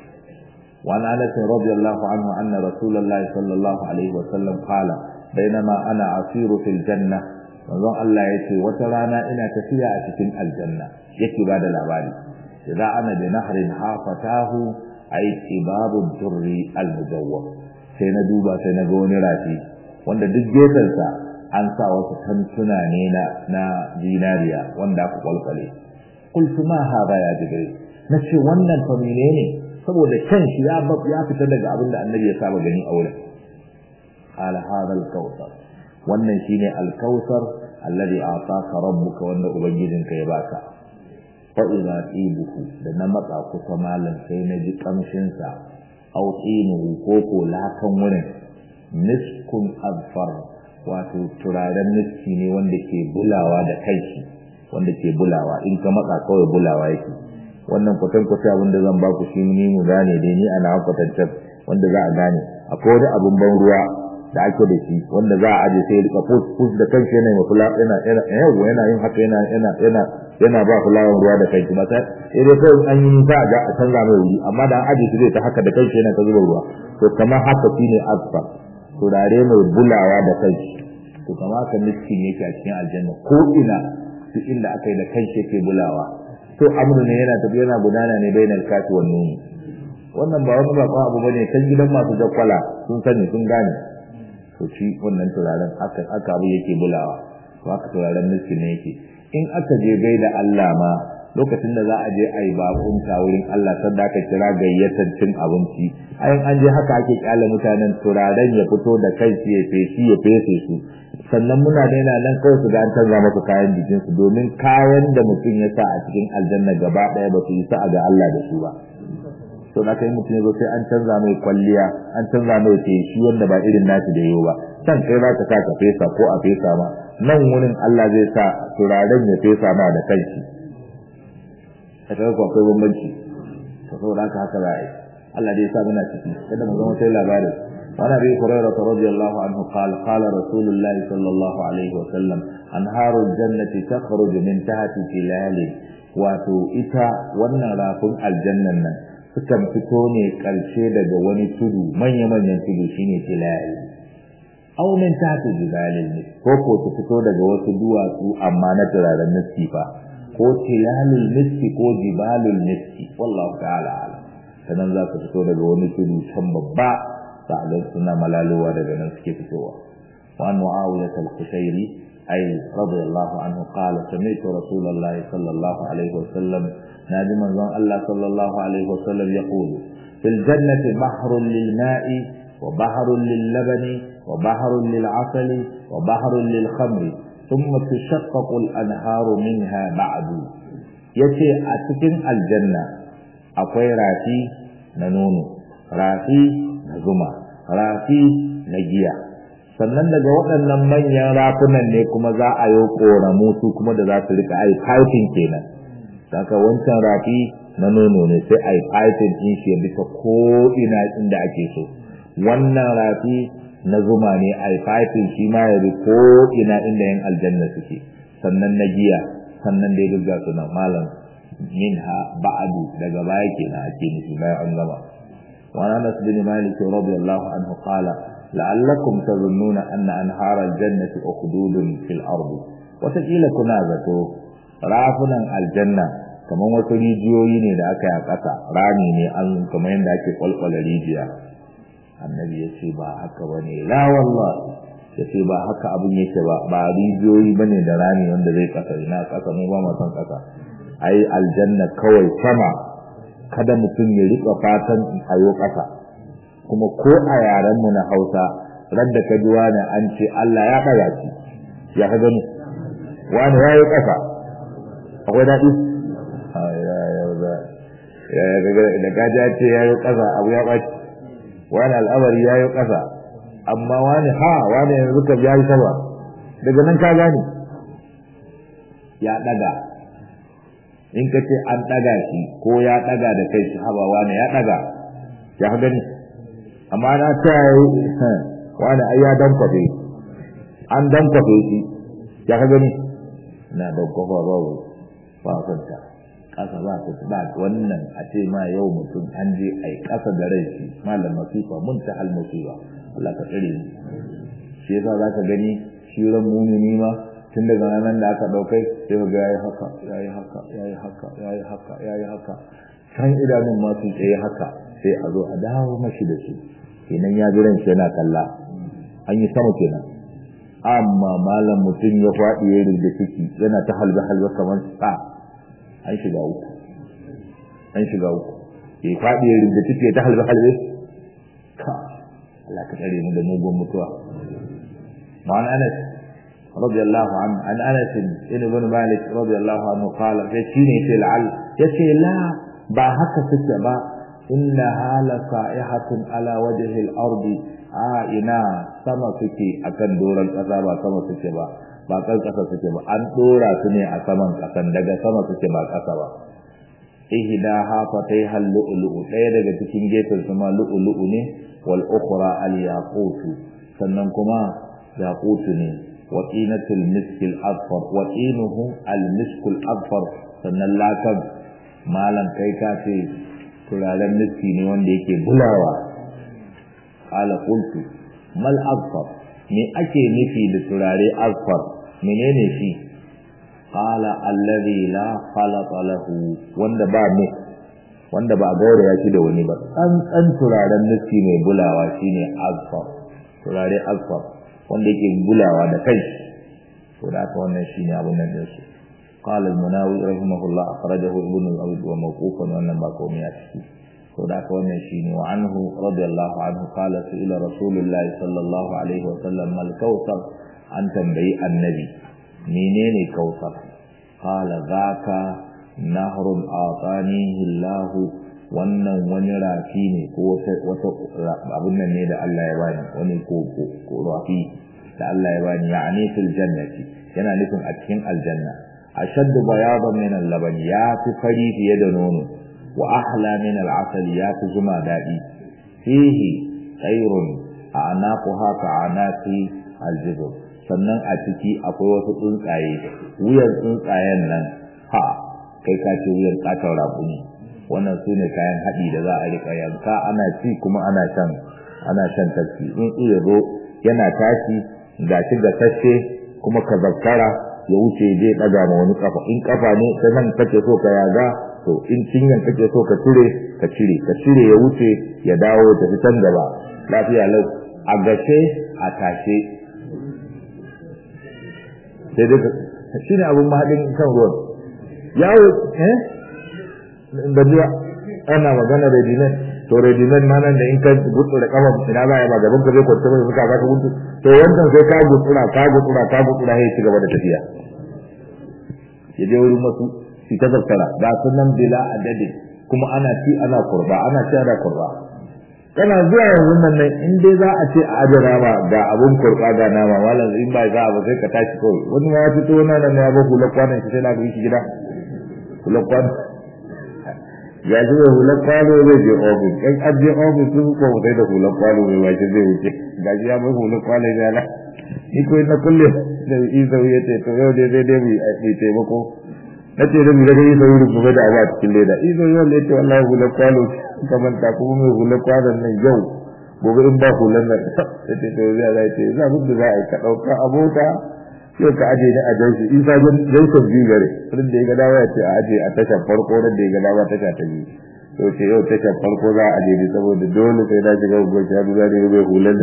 wa ana Anas radiyallahu anhu anna Rasulullah sallallahu alaihi wasallam qala bainama ana asiru fil janna manzon Allah yace wata rana ina tafiya a cikin aljanna yake bada labari idza ana bi nahrin hafatahu ay tibabu durri al-mujawwab sai na duba sai na ga wani rafi wanda duk gefensa an sa wasu tantuna ne na zinariya wanda aka kwalkwale qultu ma hada ya jibril nace wannan fa menene saboda kan shi ya fita daga abin da annabi ya saba gani a wurin qala hada al-kautsar wannan shine al-kautsar alladhi ataka rabbuka wanda ubangijinka ya baka fa idza tibuhu da na matsa kusa malan sai na ji kamshin sa aw tinuhu ko lakan wurin miskun azfar wato turaren miski ne wanda ke bulawa da kai wanda ke bulawa in ka matsa kawai bulawa yake wannan kwatan-kwata abinda zan ba ku shi ni mu gane dai ni ana kwatantar wanda za a gane akwai wani abin ban ruwa da ake da shi wanda za a aje sai rika fus da kanshi yana mafula yana yin haka yana ba fulawan ruwa da kanshi ba sai dai sai an yi nisa ga a canza mai wuri amma da an aje shi zai ta haka da kanshi yana ta zuba ruwa to kamar haka shine asfa turare mai bulawa da kanshi to kamar haka miskin yake a cikin aljanna ko ina duk inda aka yi da kanshi yake bulawa to amru ne yana tafi yana gudana ne bainal kafi wan nun wannan ba wani ba abu bane kan gidan masu jakwala sun sani sun gane to shi wannan turaren aka abu yake bulawa to aka turaren miskin ne yake in aka je gaida Allah ma lokacin da za a je ayi babunta wurin Allah sanda aka kira gayyatar cin abinci ayin an je haka ake kyale mutanen turaren ya fito da kai ya fese su sannan muna daina nan kawai su ga an canza masa kayan jikin su domin kayan da mutum ya sa a cikin aljanna gaba daya ba su yi sa ga Allah da su ba to da kai mutum yazo sai an canza mai kwalliya an canza mai feshi wanda ba irin nashi da yau ba san kai za ka sa ka fesa ko a fesa ma nan wurin Allah zai sa turaren ya fesa ma da kanshi kaga ko akwai bambanci to saboda haka za a yi Allah dai ya sa muna ciki kada mu zama sai labarin وعن ابي هريره رضي الله عنه قال قال رسول الله صلى الله عليه وسلم انهار الجنه تخرج من تحت تلال wato ita wannan rafin aljannan nan sukan fito ne karshe daga wani tudu manyan tudu shine tilal aw min tahti jibalin ko su fito daga wasu duwatsu amma na turaren nasifa ko tilalul miski ko jibalul miski wallahu ta'ala alam. Sannan za ka fito daga wani tudu can babba sa'adar suna malalowa daga nan suke fitowa. Wa an Mu'awiyah al-Qushayri ay radiyallahu anhu qala sami'tu Rasulullahi sallallahu alaihi wasallam nabi manzon Allah sallallahu alaihi wasallam yaqulu fil jannati bahrun lil ma'i wa bahrun lil labani wa bahrun lil 'asali wa bahrun lil khamri thumma tashaqqaqu al anharu minha ba'du. Yace a cikin aljanna akwai rafi na nono, rafi na zuma, rafi na giya. Sannan daga waɗannan manyan rafunan ne kuma za a yi ƙoramu su kuma da za su rika ai piping kenan. Saka wancan rafi na nono ne sai ai piping din shi ya bisa ko ina inda ake so. Wannan rafi na zuma ne ai piping shi ma ya bi ko ina inda yan aljanna suke. Sannan na giya, sannan dai duk ga suna malam minha ba'du daga baya kenan ake nufi bayan an gama. Wa Anas bin Malik radiyallahu anhu qala la'allakum tazunnuna anna anhara aljannati ukhdudun fil ardi. Wata kila kuna zato rafunan aljanna kaman wasu rijiyoyi ne da aka yi a ƙasa, rami ne an kamar yadda ake kwalkwala rijiya. Annabi ya ce ba haka bane, la wallahi ya ce ba haka abin yake ba rijiyoyi bane da rami wanda zai ƙasa, ina ƙasa mu ba mu san ƙasa. Ai aljanna kawai sama, kada mutum ya rika fatan ayo ƙasa. Kuma ko a yaren mu na Hausa ran da ka ji wani an ce Allah ya ɗaga shi, ya ka gani wani ya yi ƙasa, akwai daɗi? Da ka ji ce ya yi ƙasa abu ya ɓaci, wani al'amari ya yi ƙasa, amma wani wani yanzu ka ya yi sama, daga nan ka gane ya ɗaga. In ka ce an ɗaga shi ko ya ɗaga da kai shi haba wani ya ɗaga, ya ka gani. Amma na ta yi wani ai ya dankwafe, an dankwafe shi, ya ka gani na dankwafa babu ba kanta ƙasa ba ta ba wannan a ce ma yau mutum an je ai ƙasa da rai shi malam masifa mun ta hal musiba. Allah ka tsare ni. Shi yasa za ka gani shi ran mumini ma tun daga ranar da aka ɗaukai sai ka ga yayi haka yayi haka yayi haka yayi haka yayi haka kan idanun ma su tsaye haka sai a zo a dawo mashi da su kenan ya jiran shi yana kalla an yi sama kenan. Amma malam mutum ya faɗi ya rige ciki yana ta halbe kamar sa an shiga uku ya faɗi ya rige ciki ta halbe ka Allah ka tsare mu da mugun mutuwa. ma'an Anas radiyallahu anhu an Anas ibn Malik radiyallahu anhu qala fa shine ce la'al yace la ba haka suke ba, inna hala sa'ihatun ala wajhi al-ardi ina sama suke akan doran kasa ba sama suke ba kan kasa suke ba, an dora su ne a saman kasan daga sama suke ba kasa ba. ihdaha fatayha al-lu'lu', ɗaya daga cikin gefen su ma lu'lu'u ne, wal ukhra al-yaqut, sannan kuma yaqut ne, wa qinatul misk al-azfar, wa qinuhu al-misk al-azfar, sannan lakan malan kai ka ce turaren miski ne wanda yake bulawa. Qala qultu mal azfar, me ake nufi da turare azfar, menene shi? Qala alladhi la khalata lahu, wanda ba ne, wanda ba gauraya shi da wani ba, an turaren miski mai bulawa shine azfar, turare azfar wanda yake bulawa da kai. To da haka wannan shine abun nan din su. قال المناوي رحمه الله أخرجه ابن الأبد وموقوفا وأنما باكم يأتي. وذاك ونشين وعنه رضي الله عنه قال سئل رسول الله صلى الله عليه وسلم ما الكوثر أن تنبئ النبي منين الكوثر؟ قال ذاك نهر أعطانيه الله wannan wani rafi ne ko wata abun nan ne da Allah ya bani, wani koko ko rafi da Allah ya bani, ya'ani fil jannati, yana nufin a cikin aljanna. ashaddu bayadan min al-laban, ya fi fari fiye da nono, wa ahla min al-asali, ya fi zuma daɗi. fihi khairun a'naquha ka'anaqi al-jibr, sannan a ciki akwai wasu tsuntsaye, wuyan tsuntsayen nan kai ka ce wuyan katon raƙumi. wannan su ne kayan haɗi da za a riƙa yanka ana ci kuma ana shan tafki. tsuntsu ya zo yana tashi ga shi ga tashe kuma ka zakkara ya wuce je daga ma wani kafa in kafa ne ta nan kake so ka yaga to in cinyan kake so ka cire ya wuce ya dawo ta fitan gaba lafiya lau a gashe a tashe sai dai shine abun mahadin kan ruwan yawo da ana magana da dinan to redinan ma nan da in ka gutsu da kafa ina za ya ba gaban ka zai kwanta mai fuka za ka gutsu to wannan sai ka gutsura sai ci gaba da tafiya ya je wurin wasu shi ta zartara ga sunan bila adadin kuma ana ci ana kurba kana zuwa yanzu nan in dai za a ce a ajira ba ga abun kurba ga nama wallan in ba za ba sai ka tashi kawai wani ma ya fito nan ya ba hula kwanan shi sai na ga shi gida hula kwanan ya ji da hular kwano zai je ofis kan ajiye ofis sun ko sai da hular kwano mai wace zai wuce ga shi ya bai hular kwano ya na ni ko na kulle da isa ya ce to yau dai mai taimako na ce da mu daga isa wuri kuma da abu a cikin leda isa yau ne ce wallahi hular kwano kamar ta kuma mai hular kwano nan yau gobe in ba hular nan ta ce to zai ce za mu da za a yi ka ɗauka abota yau ka aje ni a jaushi isa jaushin biyu gare wurin da ya ga dawa ya ce a aje a tashar farko da ya ga dawa tasha ta biyu to ce yau tashar farko za a aje ni saboda dole sai na shiga gwamnati ya duba da bai hulan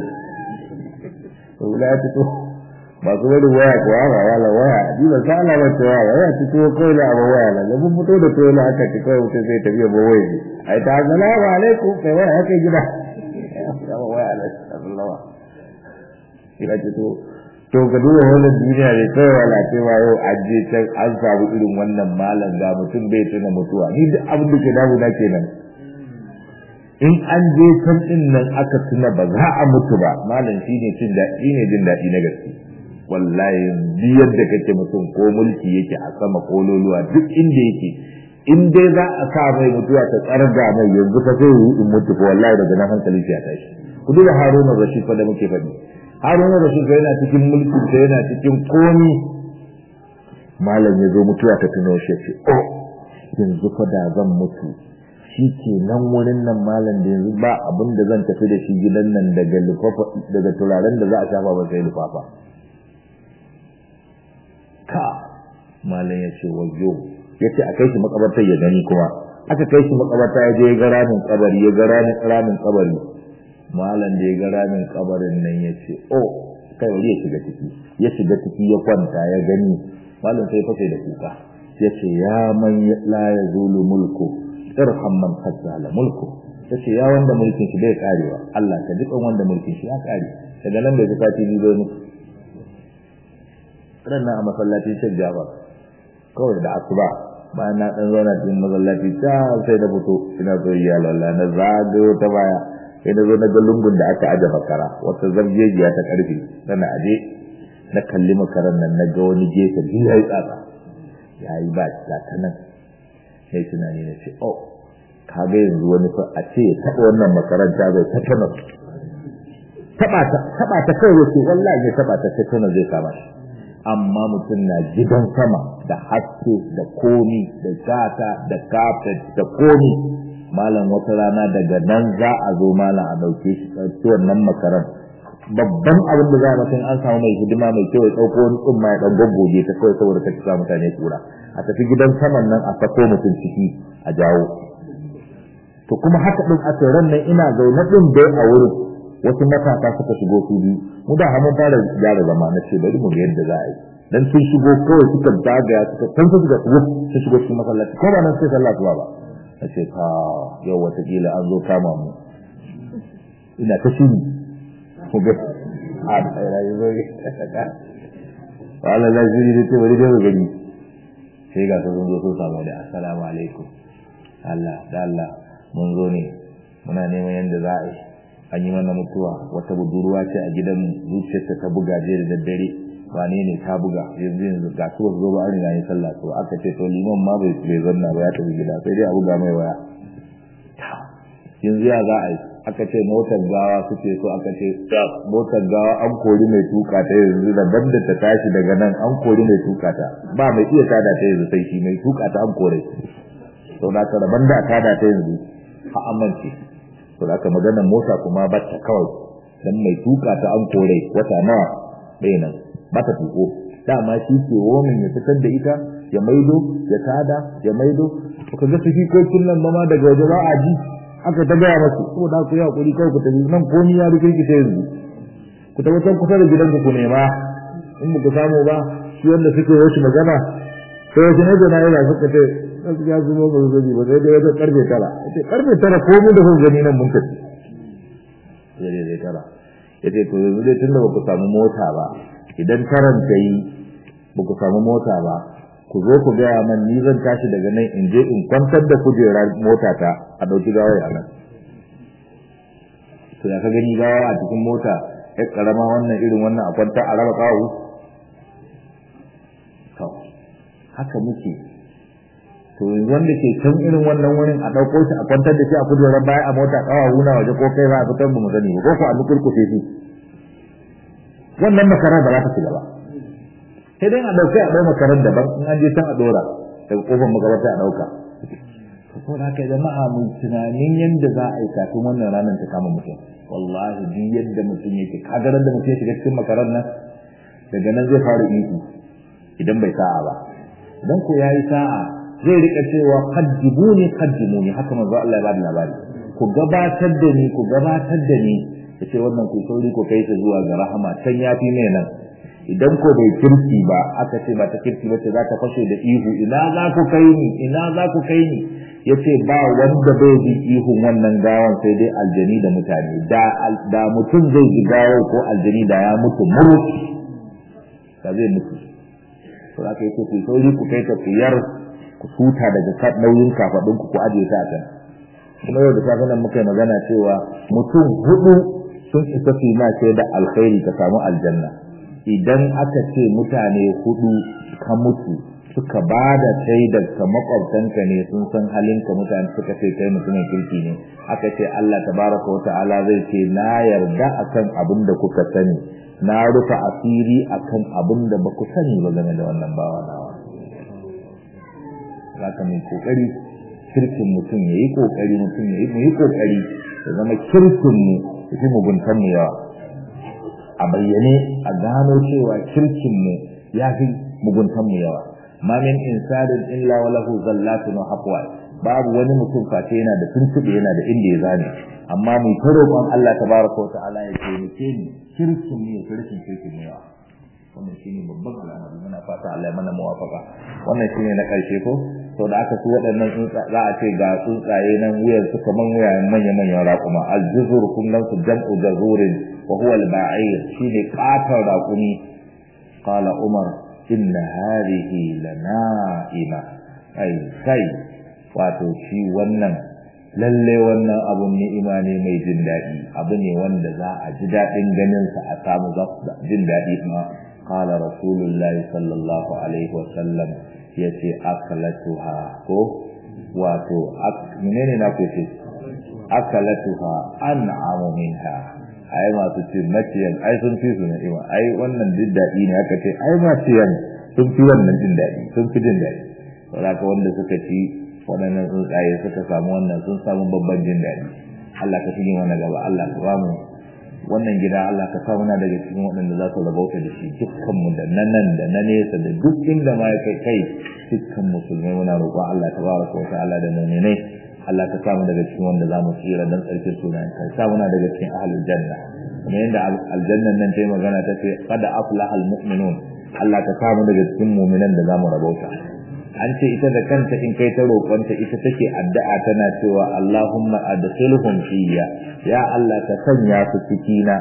hula ya fito masu wani waya ko wala waya ni ba sa ala wata waya ya fito kawai da abu waya nan mun fito da to na aka ci kawai mutum zai tafiya ba waya ne ai ta assalamu alaikum kai waya haka gida assalamu alaikum ina ce to ka duba wannan duniya ne kai wala cewa yau aje can an samu irin wannan malam ga mutum bai tuna mutuwa ni duk abin da ke damu na kenan in an je can din nan aka tuna ba za a mutu ba malam shine jin daɗi na gaske wallahi biyar da kake mutum ko mulki yake a sama ko loluwa duk inda yake in dai za a sa mai mutuwa ta tsarga mai yanzu fa sai yi in mutu ko wallahi daga nan hankali ya tashi ku duba Haruna Rashid fa da muke faɗi Haruna Rashid yana cikin mulki da yana cikin komi malam ya zo mutuwa ta tuno shi ce oh yanzu fa da zan mutu shi ke nan wurin nan malam da yanzu ba abin da zan tafi da shi gidan nan daga lufafa daga turaren da za a shafa ba sai lufafa ka malam ya ce wajo ya ce a kai shi makabartar ya gani kuma aka kai shi makabarta ya je ya ga ramin kabari malam da ya ga ramin kabarin nan ya ce oh kai wani ya shiga ciki ya kwanta ya gani malam sai fashe da kuka ya ce ya man la yazulu mulku irham man khazala mulku ya ce ya wanda mulkin shi bai karewa Allah ka ji wanda mulkin shi ya kare daga nan bai zuka ci bai mutu ranar a masallacin Sheikh Jafar kawai da asuba bayan na dan zauna cikin masallaci ta sai na fito ina so ya lalla na zagayo ta baya sai na zo na ga lungun da aka aje makara wata zarjejiya ta karfe tana aje na kalli makaran nan na ga wani gefe biyu yayi tsatsa yayi ba ta nan sai tunani na ce oh kaga yanzu wani fa a ce ya taɓa wannan makaranta zai tattana taɓa ta kai wace wallahi ya taɓa ta tattana zai kama shi amma mutum na gidan sama da haske da komi da gata da kafet da komi malam wata rana daga nan za a zo malam a dauke shi ɗauki wannan makaran babban abin da za a masan an samu mai hidima mai kyau ya ɗauko wani tsumma ya ɗan goggoge ta kawai saboda ta cika mutane kura a tafi gidan saman nan a sako mutum ciki a jawo to kuma haka ɗin a tsoron nan ina zaune ɗin dai a wurin wasu matasa suka shigo su biyu mu da mun fara gyara zama na ce bari mu ga yadda za a yi dan sun shigo kawai suka zagaya suka san su da su shigo cikin masallaci ko ba nan sai sallah zuwa ba a ce ka yau watakila an zo kama mu ina ta shiri ku ga a rayu zo ga wala la shiri da ce bari da gani sai ga sun zo sun samu da assalamu alaikum Allah mun zo ne muna neman yanda za a yi an yi mana mutuwa wata budurwa ce a gidan zuciyarta ta buga je da daddare wane ne ta buga yanzu ga su zo ba an riga yin sallah to aka ce to liman ma bai zanna ba ya tafi gida sai dai a buga mai waya yanzu ya za a yi aka ce motar gawa suke so aka ce motar gawa an kori mai tuka ta yanzu da banda ta tashi daga nan an kori mai tuka ta ba mai iya tada ta yanzu sai shi mai tuka ta an kore to da ka banda ta tada ta yanzu ha amince to da aka magana mota kuma ba ta kawai dan mai tuka ta an kore wata nawa bai nan ba ta tuko dama shi ke womin ya fitar da ita ya maido ya tada ya maido ka ga sifikokin nan ma daga waje ba a ji aka ta gaya masu ko da ku yi hakuri kawai ku tafi nan komai ya rufe ki ta yanzu ku tabbatar kusa da gidanku ku nema in ba ku samu ba shi wanda suke wasu magana sai wasu ne da yana suka ce gaskiya su ba su zabi ba sai dai wata karfe 9 karfe 9 ko mu da kun gani nan mun tafi sai tara yace to yanzu dai tunda ba ku samu mota ba idan taran kai ba ku samu mota ba ku zo ku ga man ni zan tashi daga nan in je in kwantar da kujerar mota ta a dauki gawar a nan to da ka gani gawa a cikin mota ai karama wannan irin wannan a kwanta a raba kawo to haka muke to wanda ke kan irin wannan wurin a dauko shi a kwantar da shi a kujerar baya a mota kawo huna waje ko kai za a fitar mu sani ko ko a dukurkuce shi wannan makarar ba za ta shiga ba sai dai a dauke a dau makarar daban in an je can a dora daga kofar makabarta a dauka ko da kai jama'a mun tunanin yanda za a yi kafin wannan ranar ta kama mutum wallahi duk yadda mutum yake kagarar da mutum ya shiga cikin makarar nan daga nan zai fara iko idan bai sa'a ba idan ko yayi sa'a zai rika cewa qaddimuni haka manzo Allah ya bada labari ku gabatar da ni yace wannan ku sauri ku kai ta zuwa ga rahama can yafi mai nan idan ko bai kirki ba aka ce ba ta kirki bace za ta fashe da ihu ina za ku kai ni yace ba wanda bai ji ihun wannan gawan sai dai aljani da mutane da mutum zai ji gawo ko aljani da ya mutu muruki da zai mutu to aka yace ku sauri ku kai ta kuyar ku huta daga nauyin kafadun ku aje ta kan kuma yau da safe nan muka yi magana cewa mutum 4 sun isa su ma sai da alkhairi ka samu aljanna idan aka ce mutane 4 ka mutu suka bada shaidar ka makwabtanka ne sun san halinka mutane suka ce kai mutumin kirki ne aka ce Allah tabaraka wa ta'ala zai ce na yarda akan abin da kuka sani na rufa asiri akan abin da ba ku sani ba game da wannan bawa nawa haka mai kokari kirkin mutum yayi kokari ya zama kirkin mu yafi muguntan mu yawa a bayyane a gano cewa kirkin mu yafi muguntan mu yawa ma min insanin illa wa lahu zallatun wa haqwa babu wani mutum face yana da tuntube yana da inda ya zane amma mu ta roƙon Allah tabaraka wa ta'ala ya taimake ni kirkin mu ya kirkin mu yawa wannan shine babban al'amari muna fata Allah ya mana muwafaka wannan shine na karshe ko to da aka su waɗannan tsuntsa za a ce ga tsuntsaye nan wuyan su kaman wuyan manyan raƙuma al-juzur kullun su jam'u jazurin wa huwa al-ba'ir shine qatar raƙumi qala umar inna hadhihi lana'ima ai kai wato shi wannan lalle wannan abun ni'ima ne mai jin dadi abu ne wanda za a ji dadin ganin sa a samu jin dadi ma qala rasulullahi sallallahu alaihi wasallam yace akalatuha ko wato menene na ku ce akalatuha an'amu minha ai masu cin maciyan ai sun fi su ni'ima ai wannan jin dadi ne aka ce ai maciyan sun fi wannan jin dadi sun fi jin dadi saboda wanda suka ci waɗannan tsuntsaye suka samu wannan sun samu babban jin dadi Allah ka shige mana gaba Allah ka ba mu wannan gida Allah ka sa muna daga cikin waɗanda za su rabauta da shi dukkan mu da nan da na nesa da duk inda ma kai dukkan musulmai muna roƙon Allah tabaraka wa ta'ala da mu'minai Allah ka sa mu daga cikin wanda za mu tsira dan tsarkin sunan ka sa muna daga cikin ahlul janna kuma yanda aljannan nan tayi magana ta ce qad aflaha almu'minun Allah ka sa mu daga cikin mu'minan da za mu rabauta an ce ita da kanta in kai ta roƙonta ita take addu'a tana cewa Allahumma adkhilhum fiyya ya Allah ka sanya su cikina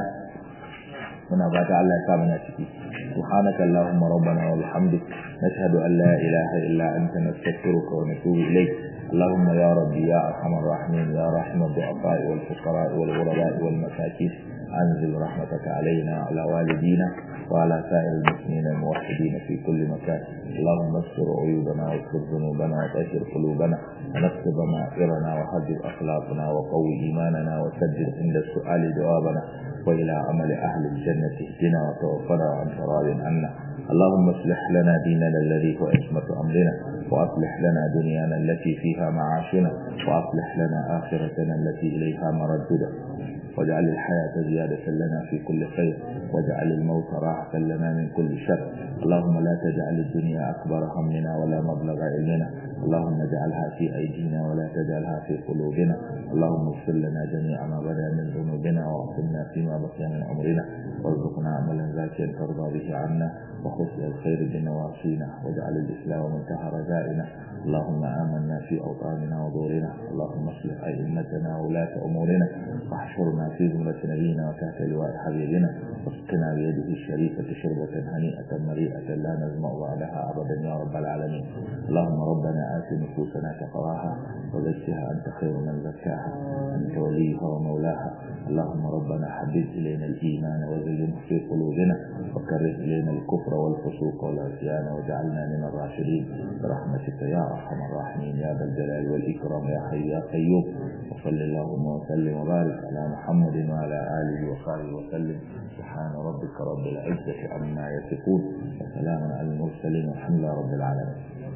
muna fata Allah ya sa mu ciki subhanaka allahumma rabbana wa bihamdik nashhadu an la ilaha illa anta nastaghfiruka wa natubu ilayk اللهم يا ربي يا ارحم الراحمين يا رحم الضعفاء والفقراء والغرباء والمساكين انزل رحمتك علينا وعلى والدينا وعلى سائر المسلمين الموحدين في كل مكان اللهم استر عيوبنا واغفر ذنوبنا وطهر قلوبنا ونكتب ضمائرنا وحجب اخلاقنا وقوي ايماننا وسدد عند السؤال جوابنا والى عمل اهل الجنه اهدنا وتوفنا وانت راض عنا اللهم اصلح لنا ديننا الذي هو عصمة امرنا واصلح لنا دنيانا التي فيها معاشنا واصلح لنا اخرتنا التي اليها مردنا واجعل الحياة زيادة لنا في كل خير واجعل الموت راحة لنا من كل شر اللهم لا تجعل الدنيا أكبر همنا ولا مبلغ علمنا اللهم اجعلها في أيدينا ولا تجعلها في قلوبنا اللهم اغفر لنا جميع ما بدا من ذنوبنا واغفرنا فيما بقي من عمرنا وارزقنا عملا زاكيا ترضى به عنا وخذ الخير بنواصينا واجعل الإسلام منتهى رجائنا اللهم آمنا في أوطاننا ودورنا اللهم اصلح أئمتنا وولاة أمورنا واحشرنا في زمرة نبينا وتحت لواء حبيبنا واسقنا بيده الشريفة شربة هنيئة مريئة لا نزمع بعدها أبدا يا رب العالمين اللهم ربنا آت نفوسنا تقواها وزكها أنت خير من زكاها أنت وليها ومولاها اللهم ربنا حبب إلينا الإيمان وزينه في قلوبنا وكره إلينا الكفر والفسوق والعصيان واجعلنا من الراشدين برحمتك يا أرحم الراحمين يا ذا الجلال والإكرام يا حي يا قيوم وصل اللهم وسلم وبارك على محمد وعلى آله وصحبه وسلم سبحان ربك رب العزة عما يصفون وسلام على المرسلين والحمد لله رب العالمين